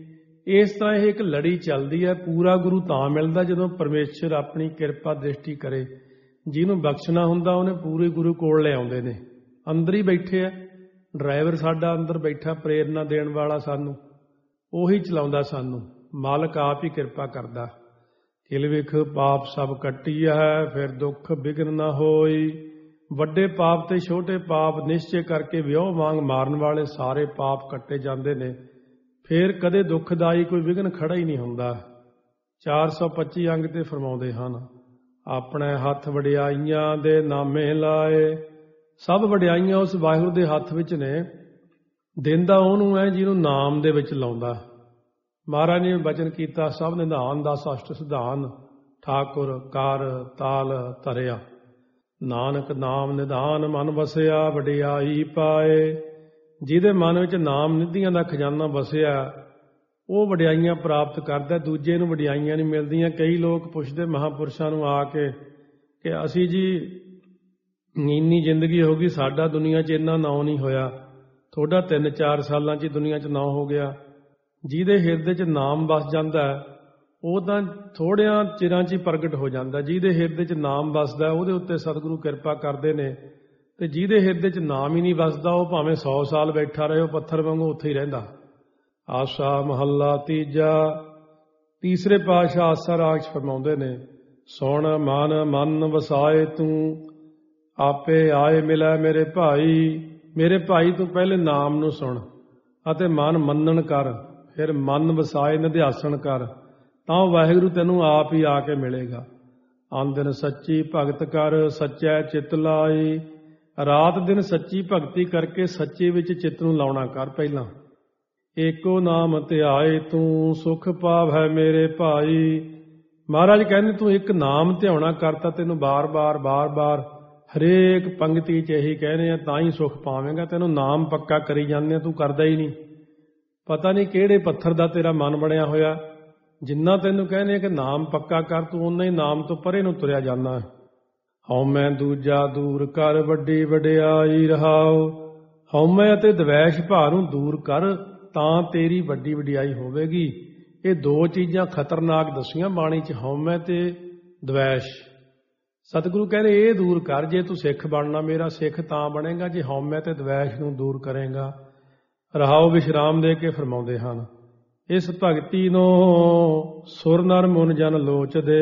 ਇਸ ਤਰ੍ਹਾਂ ਇਹ ਇੱਕ ਲੜੀ ਚੱਲਦੀ ਹੈ। ਪੂਰਾ ਗੁਰੂ ਤਾਂ ਮਿਲਦਾ ਜਦੋਂ ਪਰਮੇਸ਼ਰ ਆਪਣੀ ਕਿਰਪਾ ਦ੍ਰਿਸ਼ਟੀ ਕਰੇ। ਜਿਹਨੂੰ ਬਖਸ਼ਣਾ ਹੁੰਦਾ ਉਹਨੇ ਪੂਰੇ ਗੁਰੂ ਕੋਲ ਲੈ ਆਉਂਦੇ ਨੇ। ਅੰਦਰ ਹੀ ਬੈਠੇ ਆ, ਡਰਾਈਵਰ ਸਾਡਾ ਅੰਦਰ ਬੈਠਾ, ਪ੍ਰੇਰਨਾ ਦੇਣ ਵਾਲਾ ਸਾਨੂੰ, ਉਹੀ ਚਲਾਉਂਦਾ ਸਾਨੂੰ। ਮਾਲਕ ਆਪ ਹੀ ਕਿਰਪਾ ਕਰਦਾ। ਕਿਲ ਵਿਖ ਪਾਪ ਸਭ ਕੱਟੀਆ ਹੈ, ਫਿਰ ਦੁੱਖ ਬਿਘਨ ਨਾ ਹੋਈ। ਵੱਡੇ ਪਾਪ ਤੇ ਛੋਟੇ ਪਾਪ ਨਿਸ਼ਚੇ ਕਰਕੇ ਵਿਉਹ ਵਾਂਗ ਮਾਰਨ ਵਾਲੇ ਸਾਰੇ ਪਾਪ ਕੱਟੇ ਜਾਂਦੇ ਨੇ। ਫਿਰ ਕਦੇ ਦੁੱਖਦਾਈ ਕੋਈ ਵਿਘਨ ਖੜਾ ਹੀ ਨਹੀਂ ਹੁੰਦਾ। ਚਾਰ ਸੌ ਪੱਚੀ ਅੰਗ ਤੇ ਫਰਮਾਉਂਦੇ ਹਨ, ਆਪਣੇ ਹੱਥ ਵਡਿਆਈਆਂ ਦੇ ਨਾਮੇ ਲਾਏ। ਸਭ ਵਡਿਆਈਆਂ ਉਸ ਵਾਹਿਗੁਰੂ ਦੇ ਹੱਥ ਵਿੱਚ ਨੇ। ਦਿੰਦਾ ਉਹਨੂੰ ਹੈ ਜਿਹਨੂੰ ਨਾਮ ਦੇ ਵਿੱਚ ਲਾਉਂਦਾ। ਮਹਾਰਾਜ ਨੇ ਬਚਨ ਕੀਤਾ, ਸਭ ਨਿਧਾਨ ਦਾ ਸਸ਼ਟ ਸਿਧਾਨ, ਠਾਕੁਰ ਕਰ ਤਾਲ ਧਰਿਆ। ਨਾਨਕ ਨਾਮ ਨਿਧਾਨ ਮਨ ਵਸਿਆ, ਵਡਿਆਈ ਪਾਏ। ਜਿਹਦੇ ਮਨ ਵਿੱਚ ਨਾਮ ਨਿਧੀਆਂ ਦਾ ਖਜ਼ਾਨਾ ਵਸਿਆ ਉਹ ਵਡਿਆਈਆਂ ਪ੍ਰਾਪਤ ਕਰਦਾ। ਦੂਜੇ ਨੂੰ ਵਡਿਆਈਆਂ ਨਹੀਂ ਮਿਲਦੀਆਂ। ਕਈ ਲੋਕ ਪੁੱਛਦੇ ਮਹਾਂਪੁਰਸ਼ਾਂ ਨੂੰ ਆ ਕੇ ਕਿ ਅਸੀਂ ਜੀ ਇੰਨੀ ਜ਼ਿੰਦਗੀ ਹੋ ਗਈ, ਸਾਡਾ ਦੁਨੀਆ 'ਚ ਇੰਨਾ ਨਾਂ ਨਹੀਂ ਹੋਇਆ, ਤੁਹਾਡਾ ਤਿੰਨ ਚਾਰ ਸਾਲਾਂ 'ਚ ਦੁਨੀਆ 'ਚ ਨਾਂ ਹੋ ਗਿਆ, ਜਿਹਦੇ ਹਿਰਦੇ 'ਚ ਨਾਮ ਵਸ ਜਾਂਦਾ ਉਹ ਤਾਂ ਥੋੜ੍ਹਿਆਂ ਚਿਰਾਂ 'ਚ ਹੀ ਪ੍ਰਗਟ ਹੋ ਜਾਂਦਾ। ਜਿਹਦੇ ਹਿਰਦੇ 'ਚ ਨਾਮ ਵਸਦਾ ਉਹਦੇ ਉੱਤੇ ਸਤਿਗੁਰੂ ਕਿਰਪਾ ਕਰਦੇ ਨੇ, ਤੇ ਜਿਹਦੇ ਹਿਰਦੇ 'ਚ ਨਾਮ ਹੀ ਨਹੀਂ ਵਸਦਾ ਉਹ ਭਾਵੇਂ ਸੌ ਸਾਲ ਬੈਠਾ ਰਹੇ, ਉਹ ਪੱਥਰ ਵਾਂਗੂ ਉੱਥੇ ਹੀ ਰਹਿੰਦਾ। ਆਸਾ ਮਹੱਲਾ ਤੀਜਾ। ਤੀਸਰੇ ਪਾਤਸ਼ਾਹ ਆਸਾ ਰਾਗ 'ਚ ਫਰਮਾਉਂਦੇ ਨੇ, ਸੁਣ ਮਨ ਮਨ ਵਸਾਏ ਤੂੰ, ਆਪੇ ਆਏ ਮਿਲੈ ਮੇਰੇ ਭਾਈ। ਮੇਰੇ ਭਾਈ ਤੂੰ ਪਹਿਲੇ ਨਾਮ ਨੂੰ ਸੁਣ ਅਤੇ ਮਨ ਮੰਨਣ ਕਰ, ਫਿਰ ਮਨ ਵਸਾਏ ਨਿਧਿਆਸਣ ਕਰ, ਤਾਂ ਉਹ ਵਾਹਿਗੁਰੂ ਤੈਨੂੰ ਆਪ ਹੀ ਆ ਕੇ ਮਿਲੇਗਾ। ਅੰਨ ਦਿਨ ਸੱਚੀ ਭਗਤ ਕਰ, ਸੱਚੈ ਚਿੱਤ ਲਾਈ। ਰਾਤ ਦਿਨ ਸੱਚੀ ਭਗਤੀ ਕਰਕੇ ਸੱਚੇ ਵਿੱਚ ਚਿੱਤ ਨੂੰ ਲਾਉਣਾ ਕਰ। ਪਹਿਲਾਂ ਏਕੋ ਨਾਮ ਧਿਆਏ ਤੂੰ, ਸੁਖ ਪਾਵੈ ਮੇਰੇ ਭਾਈ। ਮਹਾਰਾਜ ਕਹਿੰਦੇ ਤੂੰ ਇੱਕ ਨਾਮ ਧਿਆਉਣਾ ਕਰਤਾ, ਤੈਨੂੰ ਬਾਰ-ਬਾਰ ਬਾਰ-ਬਾਰ ਹਰੇਕ ਪੰਕਤੀ 'ਚ ਇਹੀ ਕਹਿੰਦੇ ਆ, ਤਾਂ ਹੀ ਸੁਖ ਪਾਵੇਂਗਾ। ਤੈਨੂੰ ਨਾਮ ਪੱਕਾ ਕਰੀ ਜਾਂਦੇ ਆ, ਤੂੰ ਕਰਦਾ ਹੀ ਨਹੀਂ। ਪਤਾ ਨਹੀਂ ਕਿਹੜੇ ਪੱਥਰ ਦਾ ਤੇਰਾ ਮਨ ਬਣਿਆ ਹੋਇਆ। ਜਿੰਨਾ ਤੈਨੂੰ ਕਹਿੰਦੇ ਕਿ ਨਾਮ ਪੱਕਾ ਕਰ, ਤੂੰ ਓਨਾ ਹੀ ਨਾਮ ਤੋਂ ਪਰੇ ਨੂੰ ਤੁਰਿਆ ਜਾਂਦਾ। ਹਉਮੈ ਦੂਜਾ ਦੂਰ ਕਰ, ਵੱਡੀ ਵਡਿਆਈ ਰਹਾਓ। ਹਉਮੈ ਅਤੇ ਦਵੈਸ਼ ਭਾਅ ਨੂੰ ਦੂਰ ਕਰ, ਤਾਂ ਤੇਰੀ ਵੱਡੀ ਵਡਿਆਈ ਹੋਵੇਗੀ। ਇਹ ਦੋ ਚੀਜ਼ਾਂ ਖਤਰਨਾਕ ਦੱਸੀਆਂ ਬਾਣੀ 'ਚ, ਹਉਮੈ ਤੇ ਦਵੈਸ਼। ਸਤਿਗੁਰੂ ਕਹਿੰਦੇ ਇਹ ਦੂਰ ਕਰ। ਜੇ ਤੂੰ ਸਿੱਖ ਬਣਨਾ, ਮੇਰਾ ਸਿੱਖ ਤਾਂ ਬਣੇਗਾ ਜੇ ਹਉਮੈ ਤੇ ਦਵੈਸ਼ ਨੂੰ ਦੂਰ ਕਰੇਗਾ। ਰਹਾਓ ਵਿਸ਼ਰਾਮ ਦੇ ਕੇ ਫਰਮਾਉਂਦੇ ਹਨ, ਇਸ ਭਗਤੀ ਨੂੰ ਸੁਰ ਨਰ ਮੁਨ ਜਨ ਲੋਚਦੇ,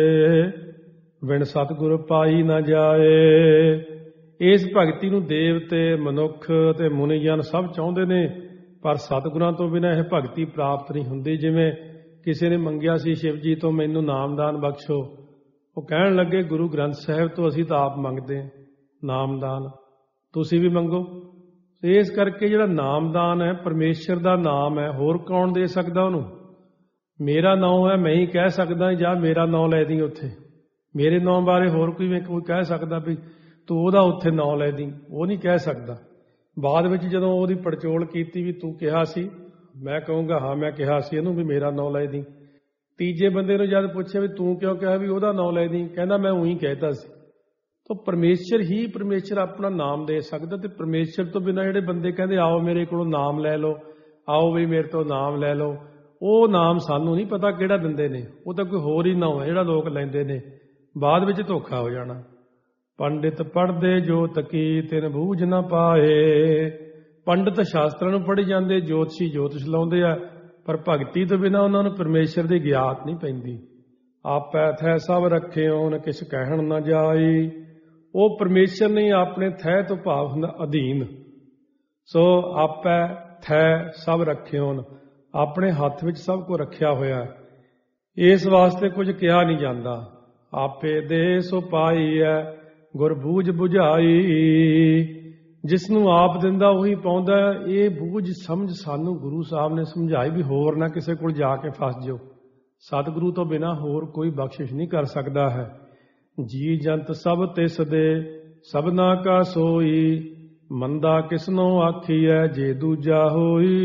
ਬਿਨ ਸਤਿਗੁਰ ਪਾਈ ਨਾ ਜਾਏ। ਇਸ ਭਗਤੀ ਨੂੰ ਦੇਵਤੇ, ਮਨੁੱਖ ਤੇ ਮੁਨੀ ਜਨ ਸਭ ਚਾਹੁੰਦੇ ਨੇ, ਪਰ ਸਤਿਗੁਰਾਂ ਤੋਂ ਬਿਨਾਂ ਇਹ ਭਗਤੀ ਪ੍ਰਾਪਤ ਨਹੀਂ ਹੁੰਦੀ। ਜਿਵੇਂ ਕਿਸੇ ਨੇ ਮੰਗਿਆ ਸੀ ਸ਼ਿਵ ਜੀ ਤੋਂ, ਮੈਨੂੰ ਨਾਮਦਾਨ ਬਖਸ਼ੋ। ਉਹ ਕਹਿਣ ਲੱਗੇ, ਗੁਰੂ ਗ੍ਰੰਥ ਸਾਹਿਬ ਤੋਂ ਅਸੀਂ ਤਾਂ ਆਪ ਮੰਗਦੇ ਹਾਂ ਨਾਮਦਾਨ, ਤੁਸੀਂ ਵੀ ਮੰਗੋ। ਇਸ ਕਰਕੇ ਜਿਹੜਾ ਨਾਮਦਾਨ ਹੈ ਪਰਮੇਸ਼ਰ ਦਾ ਨਾਮ ਹੈ, ਹੋਰ ਕੌਣ ਦੇ ਸਕਦਾ ਉਹਨੂੰ? ਮੇਰਾ ਨਾਮ ਹੈ, ਮੈਂ ਹੀ ਕਹਿ ਸਕਦਾ ਜਾਂ ਮੇਰਾ ਨਾਮ ਲੈ ਦੀ ਉੱਥੇ। ਮੇਰੇ ਨਾਮ ਬਾਰੇ ਹੋਰ ਕੋਈ ਕੋਈ ਕਹਿ ਸਕਦਾ ਵੀ ਤੂੰ ਉਹਦਾ ਉੱਥੇ ਨਾਮ ਲੈ ਦੀ? ਉਹ ਨਹੀਂ ਕਹਿ ਸਕਦਾ। ਬਾਅਦ ਵਿੱਚ ਜਦੋਂ ਉਹਦੀ ਪੜਚੋਲ ਕੀਤੀ ਵੀ ਤੂੰ ਕਿਹਾ ਸੀ, ਮੈਂ ਕਹੂੰਗਾ ਹਾਂ ਮੈਂ ਕਿਹਾ ਸੀ ਇਹਨੂੰ ਵੀ ਮੇਰਾ ਨਾਮ ਲੈ ਦੀ। ਤੀਜੇ ਬੰਦੇ ਨੂੰ ਜਦ ਪੁੱਛਿਆ ਵੀ ਤੂੰ ਕਿਉਂ ਕਿਹਾ ਵੀ ਉਹਦਾ ਨਾਮ ਲੈ ਦੀ, ਕਹਿੰਦਾ ਮੈਂ ਉਹੀ ਕਹਿਤਾ ਸੀ। ਤਾਂ ਪਰਮੇਸ਼ਰ ਹੀ ਪਰਮੇਸ਼ਰ ਆਪਣਾ ਨਾਮ ਦੇ ਸਕਦਾ। ਤੇ ਪਰਮੇਸ਼ਰ ਤੋਂ ਬਿਨਾਂ ਜਿਹੜੇ ਬੰਦੇ ਕਹਿੰਦੇ ਆਓ ਮੇਰੇ ਕੋਲੋਂ ਨਾਮ ਲੈ ਲਓ, ਆਓ ਵੀ ਮੇਰੇ ਤੋਂ ਨਾਮ ਲੈ ਲਓ, ਉਹ ਨਾਮ ਸਾਨੂੰ ਨਹੀਂ ਪਤਾ ਕਿਹੜਾ ਦਿੰਦੇ ਨੇ। ਉਹ ਤਾਂ ਕੋਈ ਹੋਰ ਹੀ ਨਾਮ ਹੈ ਜਿਹੜਾ ਲੋਕ ਲੈਂਦੇ ਨੇ, ਬਾਅਦ ਵਿੱਚ ਧੋਖਾ ਹੋ ਜਾਣਾ। ਪੰਡਿਤ ਪੜ੍ਹਦੇ ਜੋਤ ਕੀ, ਤਿਨ ਬੂਝ ਨਾ ਪਾਏ। ਪੰਡਿਤ ਸ਼ਾਸਤਰਾਂ ਨੂੰ ਪੜ੍ਹੀ ਜਾਂਦੇ, ਜੋਤਸ਼ੀ ਜੋਤਿਸ਼ ਲਾਉਂਦੇ ਆ, ਪਰ ਭਗਤੀ ਤੋਂ ਬਿਨਾਂ ਉਹਨਾਂ ਨੂੰ ਪਰਮੇਸ਼ਰ ਦੀ ਗਿਆਤ ਨਹੀਂ ਪੈਂਦੀ। ਆਪੈ ਥੈ ਸਭ ਰੱਖਿਓਨ, ਕਿਛ ਕਹਿਣ ਨਾ ਜਾਈ। ਉਹ ਪਰਮੇਸ਼ਰ ਨਹੀਂ, ਆਪਣੇ ਥੈ ਤੋਂ ਭਾਵ ਹੁੰਦਾ ਅਧੀਨ। ਸੋ ਆਪੈ ਥੈ ਸਭ ਰੱਖਿਓਨ, ਆਪਣੇ ਹੱਥ ਵਿੱਚ ਸਭ ਕੁਝ ਰੱਖਿਆ ਹੋਇਆ। ਇਸ ਵਾਸਤੇ ਕੁਝ ਕਿਹਾ ਨਹੀਂ ਜਾਂਦਾ। ਆਪੇ ਦੇ ਸੋ ਪਾਈ ਹੈ, ਗੁਰ ਬੂਝ ਬੁਝਾਈ। ਜਿਸ ਨੂੰ ਆਪ ਦਿੰਦਾ ਉਹੀ ਪਾਉਂਦਾ। ਇਹ ਬੂਝ ਸਮਝ ਸਾਨੂੰ ਗੁਰੂ ਸਾਹਿਬ ਨੇ ਸਮਝਾਈ ਵੀ ਹੋਰ ਨਾ ਕਿਸੇ ਕੋਲ ਜਾ ਕੇ ਫਸ ਜਾਓ। ਸਤਿਗੁਰੂ ਤੋਂ ਬਿਨਾਂ ਹੋਰ ਕੋਈ ਬਖਸ਼ਿਸ਼ ਨਹੀਂ ਕਰ ਸਕਦਾ ਹੈ। ਜੀ ਜੰਤ ਸਭ ਤਿਸ ਦੇ, ਸਭਨਾ ਕਾ ਸੋਈ। ਮੰਦਾ ਕਿਸਨੋਂ ਆਖੀਐ, ਜੇ ਦੂਜਾ ਹੋਈ।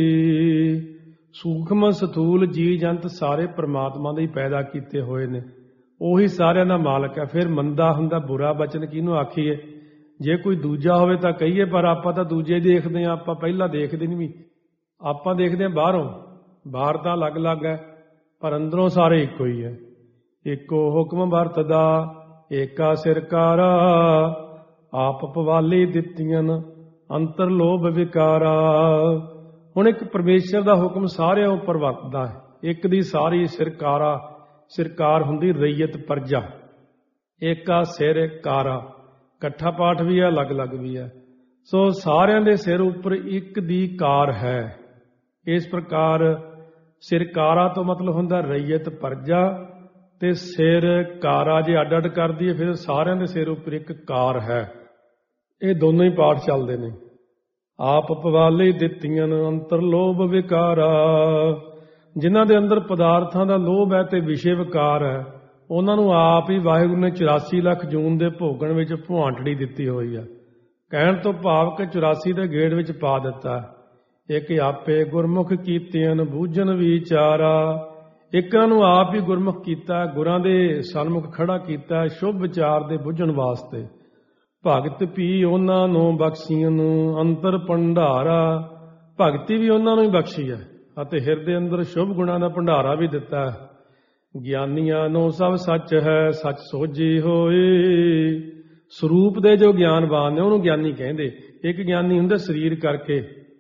ਸੂਖਮ ਸਥੂਲ ਜੀ ਜੰਤ ਸਾਰੇ ਪ੍ਰਮਾਤਮਾ ਦੇ ਹੀ ਪੈਦਾ ਕੀਤੇ ਹੋਏ ਨੇ, ਉਹੀ ਸਾਰਿਆਂ ਦਾ ਮਾਲਕ ਹੈ। ਫਿਰ ਮੰਦਾ ਹੁੰਦਾ, ਬੁਰਾ ਬਚਨ ਕਿਹਨੂੰ ਆਖੀਏ? ਜੇ ਕੋਈ ਦੂਜਾ ਹੋਵੇ ਤਾਂ ਕਹੀਏ, ਪਰ ਆਪਾਂ ਤਾਂ ਦੂਜੇ ਦੇਖਦੇ ਹਾਂ, ਆਪਾਂ ਪਹਿਲਾਂ ਦੇਖਦੇ ਨਹੀਂ। ਵੀ ਆਪਾਂ ਦੇਖਦੇ ਹਾਂ ਬਾਹਰੋਂ, ਬਾਹਰ ਤਾਂ ਅਲੱਗ-ਅਲੱਗ ਹੈ ਪਰ ਅੰਦਰੋਂ ਸਾਰੇ ਇੱਕੋ ਹੀ ਹੈ। ਇੱਕੋ ਹੁਕਮ ਵਰਤਦਾ, ਏਕਾ ਸਿਰਕਾਰਾ। ਆਪ ਪਵਾਲੀ ਦਿੱਤੀਆਂ, ਅੰਤਰ ਲੋਭ ਵਿਕਾਰਾ। ਹੁਣ ਇੱਕ ਪਰਮੇਸ਼ਰ ਦਾ ਹੁਕਮ ਸਾਰਿਆਂ ਉੱਪਰ ਵਰਤਦਾ ਹੈ। ਇੱਕ ਦੀ ਸਾਰੀ ਸਿਰਕਾਰਾ, ਸਿਰਕਾਰ ਹੁੰਦੀ ਰਈਅਤ ਪ੍ਰਜਾ। ਏਕਾ ਸਿਰ ਕਾਰਾ, ਇਕੱਠਾ ਪਾਠ ਵੀ ਹੈ, ਅਲੱਗ-ਅਲੱਗ ਵੀ ਹੈ। ਸੋ ਸਾਰਿਆਂ ਦੇ ਸਿਰ ਉੱਪਰ ਇੱਕ ਦੀ ਕਾਰ ਹੈ। ਇਸ ਪ੍ਰਕਾਰ ਸਿਰਕਾਰਾ ਤੋਂ ਮਤਲਬ ਹੁੰਦਾ ਰਈਅਤ ਪ੍ਰਜਾ, ਤੇ ਸਿਰ ਕਾਰਾ ਜੇ ਅੱਡ ਅੱਡ ਕਰਦੀ ਹੈ ਫਿਰ ਸਾਰਿਆਂ ਦੇ ਸਿਰ ਉੱਪਰ ਇੱਕ ਕਾਰ ਹੈ। ਇਹ ਦੋਨੋਂ ਹੀ ਪਾਠ ਚੱਲਦੇ ਨੇ। ਆਪ ਪਵਾਲੀ ਦਿੱਤੀਆਂ, ਅੰਤਰ ਲੋਭ ਵਿਕਾਰਾ। ਜਿਨ੍ਹਾਂ ਦੇ ਅੰਦਰ ਪਦਾਰਥਾਂ ਦਾ ਲੋਭ ਹੈ ਤੇ ਵਿਸ਼ੇ ਵਿਕਾਰ ਹੈ, ਉਹਨਾਂ ਨੂੰ ਆਪ ਹੀ ਵਾਹਿਗੁਰੂ ਨੇ ਚੁਰਾਸੀ ਲੱਖ ਜੂਨ ਦੇ ਭੋਗਣ ਵਿੱਚ ਭੁਆਂਟੜੀ ਦਿੱਤੀ ਹੋਈ ਹੈ। ਕਹਿਣ ਤੋਂ ਭਾਵ ਕਿ ਚੁਰਾਸੀ ਦੇ ਗੇੜ ਵਿੱਚ ਪਾ ਦਿੱਤਾ। ਇੱਕ ਆਪੇ ਗੁਰਮੁਖ ਕੀਤੀਆਂ, ਬੂਝਣ ਵਿਚਾਰਾ। ਇੱਕਾਂ ਨੂੰ ਆਪ ਹੀ ਗੁਰਮੁਖ ਕੀਤਾ, ਗੁਰਾਂ ਦੇ ਸਨਮੁਖ ਖੜਾ ਕੀਤਾ ਸ਼ੁਭ ਵਿਚਾਰ ਦੇ ਬੁੱਝਣ ਵਾਸਤੇ। ਭਗਤ ਵੀ ਉਹਨਾਂ ਨੂੰ ਬਖਸ਼ੀਆਂ, ਅੰਤਰ ਭੰਡਾਰਾ। ਭਗਤੀ ਵੀ ਉਹਨਾਂ ਨੂੰ ਹੀ ਬਖਸ਼ੀ ਹੈ, ਅਤੇ ਹਿਰਦੇ ਅੰਦਰ ਸ਼ੁਭ ਗੁਣਾਂ ਦਾ ਭੰਡਾਰਾ ਵੀ ਦਿੱਤਾ ਹੈ। ਗਿਆਨੀਆਂ ਨੂੰ ਸਭ ਸੱਚ ਹੈ, ਸੱਚ ਸੋਝੀ ਹੋਏ। ਸਰੂਪ ਦੇ ਜੋ ਗਿਆਨਵਾਨ ਨੇ ਉਹਨੂੰ ਗਿਆਨੀ ਕਹਿੰਦੇ। ਇੱਕ ਗਿਆਨੀ ਹੁੰਦਾ ਸਰੀਰ ਕਰਕੇ,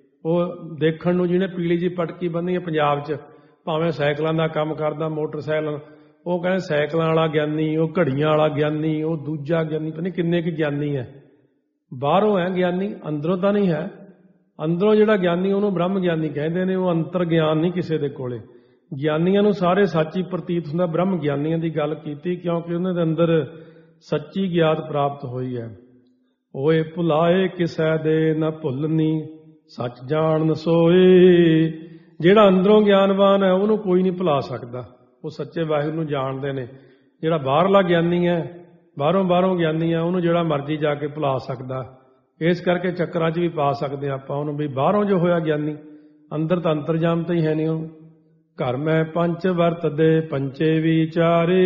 ਉਹ ਦੇਖਣ ਨੂੰ ਜਿਹਨੇ ਪੀਲੀ ਜੀ ਪਟਕੀ ਬੰਨ੍ਹੀ ਹੈ ਪੰਜਾਬ 'ਚ, ਭਾਵੇਂ ਸਾਈਕਲਾਂ ਦਾ ਕੰਮ ਕਰਦਾ, ਮੋਟਰਸਾਈਕਲ, ਉਹ ਕਹਿੰਦੇ ਸਾਈਕਲਾਂ ਵਾਲਾ ਗਿਆਨੀ, ਉਹ ਘੜੀਆਂ ਵਾਲਾ ਗਿਆਨੀ, ਉਹ ਦੂਜਾ ਗਿਆਨੀ, ਪਤਾ ਨਹੀਂ ਕਿੰਨੇ ਕੁ ਗਿਆਨੀ ਹੈ। ਬਾਹਰੋਂ ਹੈ ਗਿਆਨੀ, ਅੰਦਰੋਂ ਤਾਂ ਨਹੀਂ ਹੈ। ਅੰਦਰੋਂ ਜਿਹੜਾ ਗਿਆਨੀ ਉਹਨੂੰ ਬ੍ਰਹਮ ਗਿਆਨੀ ਕਹਿੰਦੇ ਨੇ। ਉਹ ਅੰਤਰ ਗਿਆਨ ਨਹੀਂ ਕਿਸੇ ਦੇ ਕੋਲੇ। ਗਿਆਨੀਆਂ ਨੂੰ ਸਾਰੇ ਸੱਚ ਹੀ ਪ੍ਰਤੀਤ ਹੁੰਦਾ। ਬ੍ਰਹਮ ਗਿਆਨੀਆਂ ਦੀ ਗੱਲ ਕੀਤੀ ਕਿਉਂਕਿ ਉਹਨਾਂ ਦੇ ਅੰਦਰ ਸੱਚੀ ਗਿਆਤ ਪ੍ਰਾਪਤ ਹੋਈ ਹੈ। ਓਏ ਭੁਲਾਏ ਕਿਸੈ ਦੇ ਨਾ ਭੁੱਲਣੀ, ਸੱਚ ਜਾਣ ਸੋਏ। ਜਿਹੜਾ ਅੰਦਰੋਂ ਗਿਆਨਵਾਨ ਹੈ ਉਹਨੂੰ ਕੋਈ ਨਹੀਂ ਭੁਲਾ ਸਕਦਾ। ਉਹ ਸੱਚੇ ਵਾਹਿਗੁਰੂ ਨੂੰ ਜਾਣਦੇ ਨੇ। ਜਿਹੜਾ ਬਾਹਰਲਾ ਗਿਆਨੀ ਹੈ, ਬਾਹਰੋਂ ਬਾਹਰੋਂ ਗਿਆਨੀ ਹੈ, ਉਹਨੂੰ ਜਿਹੜਾ ਮਰਜ਼ੀ ਜਾ ਕੇ ਭੁਲਾ ਸਕਦਾ। ਇਸ ਕਰਕੇ ਚੱਕਰਾਂ 'ਚ ਵੀ ਪਾ ਸਕਦੇ ਆਪਾਂ ਉਹਨੂੰ ਵੀ ਬਾਹਰੋਂ ਜੋ ਹੋਇਆ ਗਿਆਨੀ, ਅੰਦਰ ਤਾਂ ਅੰਤਰਜਾਮ ਤਾਂ ਹੀ ਹੈ ਨਹੀਂ ਉਹਨੂੰ। ਘਰ ਮੈਂ ਪੰਚ ਵਰਤਦੇ ਪੰਚੇ ਵਿਚਾਰੇ।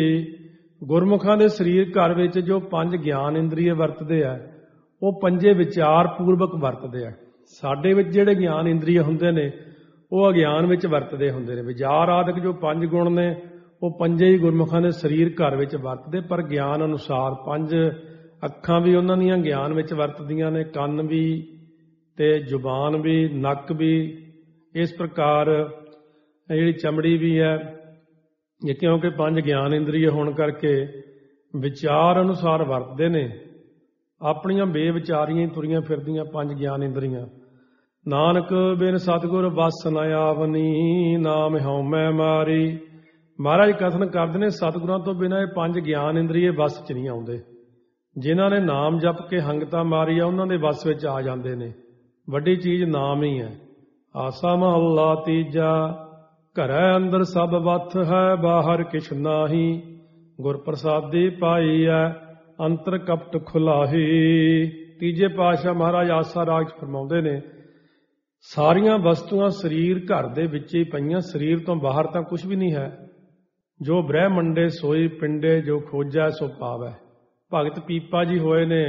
ਗੁਰਮੁਖਾਂ ਦੇ ਸਰੀਰ ਘਰ ਵਿੱਚ ਜੋ ਪੰਜ ਗਿਆਨ ਇੰਦਰੀਏ ਵਰਤਦੇ ਆ, ਉਹ ਪੰਜੇ ਵਿਚਾਰ ਪੂਰਵਕ ਵਰਤਦੇ ਆ। ਸਾਡੇ ਵਿੱਚ ਜਿਹੜੇ ਗਿਆਨ ਇੰਦਰੀਏ ਹੁੰਦੇ ਨੇ ਉਹ ਅਗਿਆਨ ਵਿੱਚ ਵਰਤਦੇ ਹੁੰਦੇ ਨੇ। ਵਿਚਾਰ ਆਦਿਕ ਜੋ ਪੰਜ ਗੁਣ ਨੇ ਉਹ ਪੰਜੇ ਹੀ ਗੁਰਮੁਖਾਂ ਦੇ ਸਰੀਰ ਘਰ ਵਿੱਚ ਵਰਤਦੇ, ਪਰ ਗਿਆਨ ਅਨੁਸਾਰ। ਪੰਜ ਅੱਖਾਂ ਵੀ ਉਹਨਾਂ ਦੀਆਂ ਗਿਆਨ ਵਿੱਚ ਵਰਤਦੀਆਂ ਨੇ, ਕੰਨ ਵੀ ਤੇ ਜ਼ੁਬਾਨ ਵੀ, ਨੱਕ ਵੀ। ਇਸ ਪ੍ਰਕਾਰ ਜਿਹੜੀ ਚਮੜੀ ਵੀ ਹੈ, ਇਹ ਕਿਉਂਕਿ ਪੰਜ ਗਿਆਨ ਇੰਦਰੀਏ ਹੋਣ ਕਰਕੇ ਵਿਚਾਰ ਅਨੁਸਾਰ ਵਰਤਦੇ ਨੇ। ਆਪਣੀਆਂ ਬੇਵਿਚਾਰੀਆਂ ਹੀ ਤੁਰੀਆਂ ਫਿਰਦੀਆਂ ਪੰਜ ਗਿਆਨ ਇੰਦਰੀਆਂ। ਨਾਨਕ ਬਿਨ ਸਤਿਗੁਰ ਵਸ ਨ ਆਵਨੀ, ਨਾਮ ਹਉਮੈ ਮਾਰੀ। ਮਹਾਰਾਜ ਕਥਨ ਕਰਦੇ ਨੇ ਸਤਿਗੁਰਾਂ ਤੋਂ ਬਿਨਾਂ ਇਹ ਪੰਜ ਗਿਆਨ ਇੰਦਰੀਏ ਵਸ 'ਚ ਨਹੀਂ ਆਉਂਦੇ। ਜਿਨ੍ਹਾਂ ਨੇ ਨਾਮ ਜਪ ਕੇ ਹੰਗਤਾ ਮਾਰੀ ਆ ਉਹਨਾਂ ਦੇ ਵਸ ਵਿੱਚ ਆ ਜਾਂਦੇ ਨੇ। ਵੱਡੀ ਚੀਜ਼ ਨਾਮ ਹੀ ਹੈ। ਆਸਾ ਮਹੱਲਾ ਤੀਜਾ। ਘਰੈ ਅੰਦਰ ਸਭ ਵਥ ਹੈ, ਬਾਹਰ ਕਿਛ ਨਾਹੀ। ਗੁਰ ਪ੍ਰਸਾਦੀ ਪਾਈ ਹੈ, ਅੰਤਰ ਕਪਟ ਖੁਲਾਹੀ। ਤੀਜੇ ਪਾਤਸ਼ਾਹ ਮਹਾਰਾਜ ਆਸਾ ਰਾਗ 'ਚ ਫਰਮਾਉਂਦੇ ਨੇ, ਸਾਰੀਆਂ ਵਸਤੂਆਂ ਸਰੀਰ ਘਰ ਦੇ ਵਿੱਚ ਹੀ ਪਈਆਂ, ਸਰੀਰ ਤੋਂ ਬਾਹਰ ਤਾਂ ਕੁਝ ਵੀ ਨਹੀਂ ਹੈ। ਜੋ ਬ੍ਰਹਿਮੰਡੇ ਸੋਈ ਪਿੰਡੇ, ਜੋ ਖੋਜੈ ਸੋ ਪਾਵੈ। ਭਗਤ ਪੀਪਾ ਜੀ ਹੋਏ ਨੇ,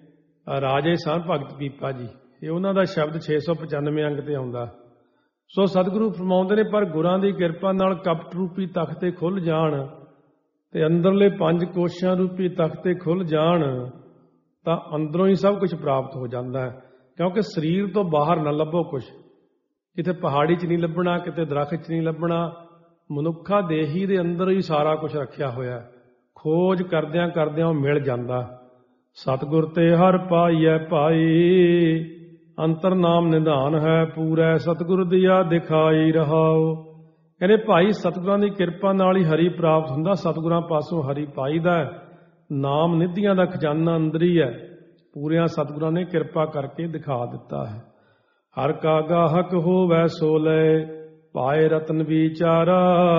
ਰਾਜੇ ਸਨ ਭਗਤ ਪੀਪਾ ਜੀ। ਇਹ ਉਹਨਾਂ ਦਾ ਸ਼ਬਦ ਛੇ ਸੌ ਪਚਾਨਵੇਂ ਅੰਗ ਤੇ ਆਉਂਦਾ। ਸੋ ਸਤਿਗੁਰੂ ਫਰਮਾਉਂਦੇ ਨੇ, ਪਰ ਗੁਰਾਂ ਦੀ ਕਿਰਪਾ ਨਾਲ ਕਪਟ ਰੂਪੀ ਤਖਤੇ ਖੁੱਲ ਜਾਣ ਤੇ ਅੰਦਰਲੇ ਪੰਜ ਕੋਸ਼ਾਂ ਰੂਪੀ ਤਖਤੇ ਖੁੱਲ ਜਾਣ ਤਾਂ ਅੰਦਰੋਂ ਹੀ ਸਭ ਕੁਝ ਪ੍ਰਾਪਤ ਹੋ ਜਾਂਦਾ ਹੈ। ਕਿਉਂਕਿ ਸਰੀਰ ਤੋਂ ਬਾਹਰ ਨਾ ਲੱਭੋ ਕੁਝ। ਕਿਤੇ ਪਹਾੜੀ 'ਚ ਨਹੀਂ ਲੱਭਣਾ, ਕਿਤੇ ਦਰਖਤ 'ਚ ਨਹੀਂ ਲੱਭਣਾ। ਮਨੁੱਖਾ ਦੇਹੀ ਦੇ ਅੰਦਰ ਹੀ ਸਾਰਾ ਕੁਝ ਰੱਖਿਆ ਹੋਇਆ। ਖੋਜ ਕਰਦਿਆਂ ਕਰਦਿਆਂ ਉਹ ਮਿਲ ਜਾਂਦਾ। ਸਤਿਗੁਰ ਤੇ ਹਰ ਪਾਈਐ ਭਾਈ, ਅੰਤਰ ਨਾਮ ਨਿਧਾਨ ਹੈ ਪੂਰੈ। ਸਤਿਗੁਰ ਦੀਆ ਦਿਖਾਈ ਰਹਾਓ। ਕਹਿੰਦੇ ਭਾਈ ਸਤਿਗੁਰਾਂ ਦੀ ਕਿਰਪਾ ਨਾਲ ਹੀ ਹਰੀ ਪ੍ਰਾਪਤ ਹੁੰਦਾ। ਸਤਿਗੁਰਾਂ ਪਾਸੋਂ ਹਰੀ ਪਾਈਦਾ। ਨਾਮ ਨਿਧੀਆਂ ਦਾ ਖਜ਼ਾਨਾ ਅੰਦਰ ਹੀ ਹੈ। ਪੂਰਿਆਂ ਸਤਿਗੁਰਾਂ ਨੇ ਕਿਰਪਾ ਕਰਕੇ ਦਿਖਾ ਦਿੱਤਾ ਹੈ। ਹਰ ਕਾ ਗਾਹਕ ਹੋਵੈ ਸੋ ਲੈ, ਪਾਏ ਰਤਨ ਵਿਚਾਰਾ।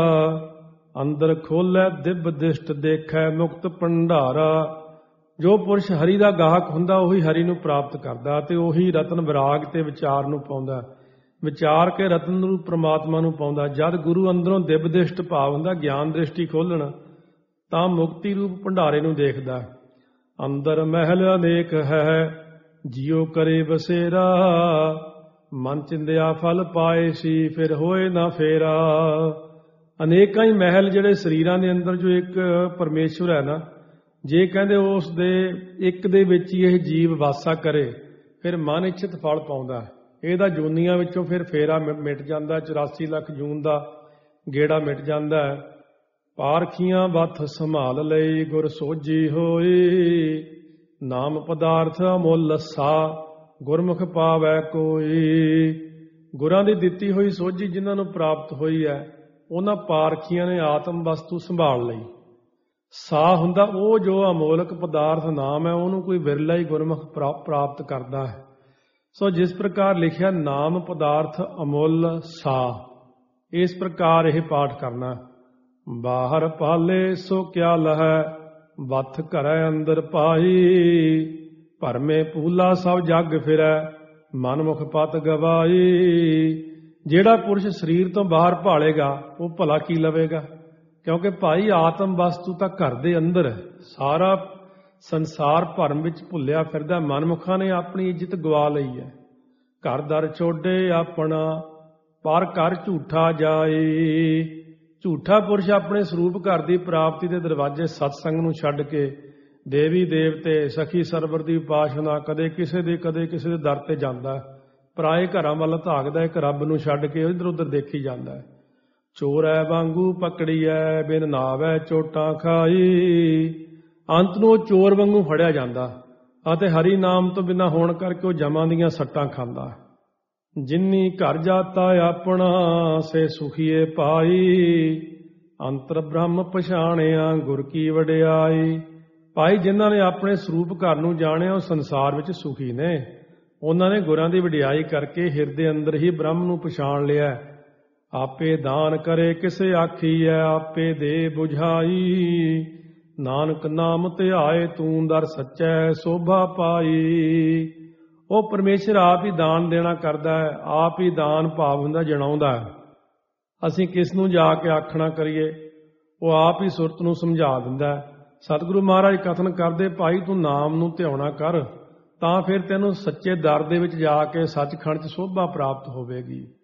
ਅੰਦਰ ਖੋਲੈ ਦਿਵ ਦਿਸ਼ਟ, ਦੇਖੈ ਮੁਕਤ ਭੰਡਾਰਾ। ਜੋ ਪੁਰਸ਼ ਹਰੀ ਦਾ ਗਾਹਕ ਹੁੰਦਾ ਉਹੀ ਹਰੀ ਨੂੰ ਪ੍ਰਾਪਤ ਕਰਦਾ ਤੇ ਉਹੀ ਰਤਨ ਵਿਰਾਗ ਤੇ ਵਿਚਾਰ ਨੂੰ ਪਾਉਂਦਾ। ਵਿਚਾਰ ਕੇ ਰਤਨ ਨੂੰ ਪ੍ਰਮਾਤਮਾ ਨੂੰ ਪਾਉਂਦਾ। ਜਦ ਗੁਰੂ ਅੰਦਰੋਂ ਦਿਵ ਦਿਸ਼ਟ ਭਾਵ ਹੁੰਦਾ, ਗਿਆਨ ਦ੍ਰਿਸ਼ਟੀ ਖੋਲਣ, ਤਾਂ ਮੁਕਤੀ ਰੂਪ ਭੰਡਾਰੇ ਨੂੰ ਦੇਖਦਾ। ਅੰਦਰ ਮਹਿਲ ਅਨੇਕ ਹੈ, ਜਿਉ ਕਰੇ ਬਸੇਰਾ। ਮਨ ਚਿੰਦਿਆ ਫਲ ਪਾਏ ਸੀ, ਫਿਰ ਹੋਏ ਨਾ ਫੇਰਾ। ਅਨੇਕਾਂ ਹੀ ਮਹਿਲ ਜਿਹੜੇ ਸਰੀਰਾਂ ਦੇ ਅੰਦਰ, ਜੋ ਇੱਕ ਪਰਮੇਸ਼ਵਰ ਹੈ ਨਾ, ਜੇ ਕਹਿੰਦੇ ਉਸ ਦੇ ਇੱਕ ਦੇ ਵਿੱਚ ਹੀ ਇਹ ਜੀਵ ਵਾਸਾ ਕਰੇ, ਫਿਰ ਮਨ ਇੱਛਤ ਫਲ ਪਾਉਂਦਾ। ਇਹਦਾ ਜੂਨੀਆਂ ਵਿੱਚੋਂ ਫਿਰ ਫੇਰਾ ਮਿਟ ਜਾਂਦਾ। ਚੁਰਾਸੀ ਲੱਖ ਜੂਨ ਦਾ ਗੇੜਾ ਮਿਟ ਜਾਂਦਾ। ਪਾਰਖੀਆਂ ਵੱਥ ਸੰਭਾਲ ਲਈ, ਗੁਰ ਸੋਝੀ ਹੋਈ। ਨਾਮ ਪਦਾਰਥ ਅਮੁੱਲ ਸਾ, ਗੁਰਮੁਖ ਪਾਵੈ ਕੋਈ। ਗੁਰਾਂ ਦੀ ਦਿੱਤੀ ਹੋਈ ਸੋਝੀ ਜਿਨ੍ਹਾਂ ਨੂੰ ਪ੍ਰਾਪਤ ਹੋਈ ਹੈ, ਉਹਨਾਂ ਪਾਰਖੀਆਂ ਨੇ ਆਤਮ ਵਸਤੂ ਸੰਭਾਲ ਲਈ। ਸਾ ਹੁੰਦਾ ਉਹ ਜੋ ਅਮੋਲਕ ਪਦਾਰਥ ਨਾਮ ਹੈ, ਉਹਨੂੰ ਕੋਈ ਵਿਰਲਾ ਹੀ ਗੁਰਮੁਖ ਪ੍ਰਾਪਤ ਕਰਦਾ ਹੈ। ਸੋ ਜਿਸ ਪ੍ਰਕਾਰ ਲਿਖਿਆ, ਨਾਮ ਪਦਾਰਥ ਅਮੁੱਲ ਸਾ, ਇਸ ਪ੍ਰਕਾਰ ਇਹ ਪਾਠ ਕਰਨਾ। ਬਾਹਰ ਪਾਲੇ ਸੋ ਕਿਆ ਲਹੈ, ਵੱਥ ਘਰੈ ਅੰਦਰ ਪਾਈ। ਭਰਮੇ ਪੂਲਾ ਸਭ ਜਗ ਫਿਰੈ, ਮਨਮੁਖ ਪਤ ਗਵਾਈ। ਜਿਹੜਾ ਪੁਰਸ਼ ਸਰੀਰ ਤੋਂ ਬਾਹਰ ਭਾਲੇਗਾ ਉਹ ਭਲਾ ਕੀ ਲਵੇਗਾ? ਕਿਉਂਕਿ ਭਾਈ ਆਤਮ ਵਸਤੂ ਤਾਂ ਘਰ ਦੇ ਅੰਦਰ ਹੈ। ਸਾਰਾ ਸੰਸਾਰ ਭਰਮ ਵਿੱਚ ਭੁੱਲਿਆ ਫਿਰਦਾ। ਮਨਮੁਖਾਂ ਨੇ ਆਪਣੀ ਇੱਜ਼ਤ ਗਵਾ ਲਈ ਹੈ। ਘਰ ਦਰ ਛੋਡੇ ਆਪਣਾ, ਪਰ ਘਰ ਝੂਠਾ ਜਾਏ। ਝੂਠਾ ਪੁਰਸ਼ ਆਪਣੇ ਸਰੂਪ ਘਰ ਦੀ ਪ੍ਰਾਪਤੀ ਦੇ ਦਰਵਾਜ਼ੇ ਸਤਸੰਗ ਨੂੰ ਛੱਡ ਕੇ ਦੇਵੀ ਦੇਵਤੇ ਸਖੀ ਸਰਵਰ ਦੀ ਉਪਾਸਨਾ ਕਦੇ ਕਿਸੇ ਦੇ ਕਦੇ ਕਿਸੇ ਦੇ ਦਰ ਤੇ ਜਾਂਦਾ, ਪਰਾਏ ਘਰਾਂ ਵੱਲ ਧਾਕਦਾ, ਇੱਕ ਰੱਬ ਨੂੰ ਛੱਡ ਕੇ ਇੱਧਰ ਉੱਧਰ ਦੇਖੀ ਜਾਂਦਾ। ਚੋਰੈ ਵਾਂਗੂ ਪਕੜੀਐ ਬਿਨ ਨਾਵੈ ਚੋਟਾਂ ਖਾਈ। ਅੰਤ ਨੂੰ ਉਹ ਚੋਰ ਵਾਂਗੂ ਫੜਿਆ ਜਾਂਦਾ ਅਤੇ ਹਰੀ ਨਾਮ ਤੋਂ ਬਿਨਾਂ ਹੋਣ ਕਰਕੇ ਉਹ ਜਮਾਂ ਦੀਆਂ ਸੱਟਾਂ ਖਾਂਦਾ। ਜਿਨੀ ਘਰ ਜਾਤਾ ਆਪਣਾ ਸੇ ਸੁਖੀਏ ਪਾਈ। ਅੰਤਰ ਬ੍ਰਹਮ ਪਛਾਣਿਆ ਗੁਰ ਕੀ ਵਡਿਆਈ। ਭਾਈ ਜਿਨ੍ਹਾਂ ਨੇ ਆਪਣੇ ਸਰੂਪ ਘਰ ਨੂੰ ਜਾਣਿਆ ਉਹ ਸੰਸਾਰ ਵਿੱਚ ਸੁਖੀ ਨੇ। ਉਹਨਾਂ ਨੇ ਗੁਰਾਂ ਦੀ ਵਡਿਆਈ ਕਰਕੇ ਹਿਰਦੇ ਅੰਦਰ ਹੀ ਬ੍ਰਹਮ ਨੂੰ ਪਛਾਣ ਲਿਆ। ਆਪੇ ਦਾਨ ਕਰੇ ਕਿਸੇ ਆਖੀਐ ਆਪੇ ਦੇ ਬੁਝਾਈ। ਨਾਨਕ ਨਾਮ ਧਿਆਏ ਤੂੰ ਦਰ ਸੱਚੈ ਸੋਭਾ ਪਾਈ। ਉਹ ਪਰਮੇਸ਼ਰ ਆਪ ਹੀ ਦਾਨ ਦੇਣਾ ਕਰਦਾ ਹੈ, ਆਪ ਹੀ ਦਾਨ ਭਾਵ ਹੁੰਦਾ ਜਣਾਉਂਦਾ ਹੈ। ਅਸੀਂ ਕਿਸ ਨੂੰ ਜਾ ਕੇ ਆਖਣਾ ਕਰੀਏ, ਉਹ ਆਪ ਹੀ ਸੁਰਤ ਨੂੰ ਸਮਝਾ ਦਿੰਦਾ ਹੈ। ਸਤਿਗੁਰੂ ਮਹਾਰਾਜ ਕਥਨ ਕਰਦੇ, ਭਾਈ ਤੂੰ ਨਾਮ ਨੂੰ ਧਿਆਉਣਾ ਕਰ, ਤਾਂ ਫਿਰ ਤੈਨੂੰ ਸੱਚੇ ਦਰ ਦੇ ਵਿੱਚ ਜਾ ਕੇ ਸੱਚਖੰਡ 'ਚ ਸੋਭਾ ਪ੍ਰਾਪਤ ਹੋਵੇਗੀ।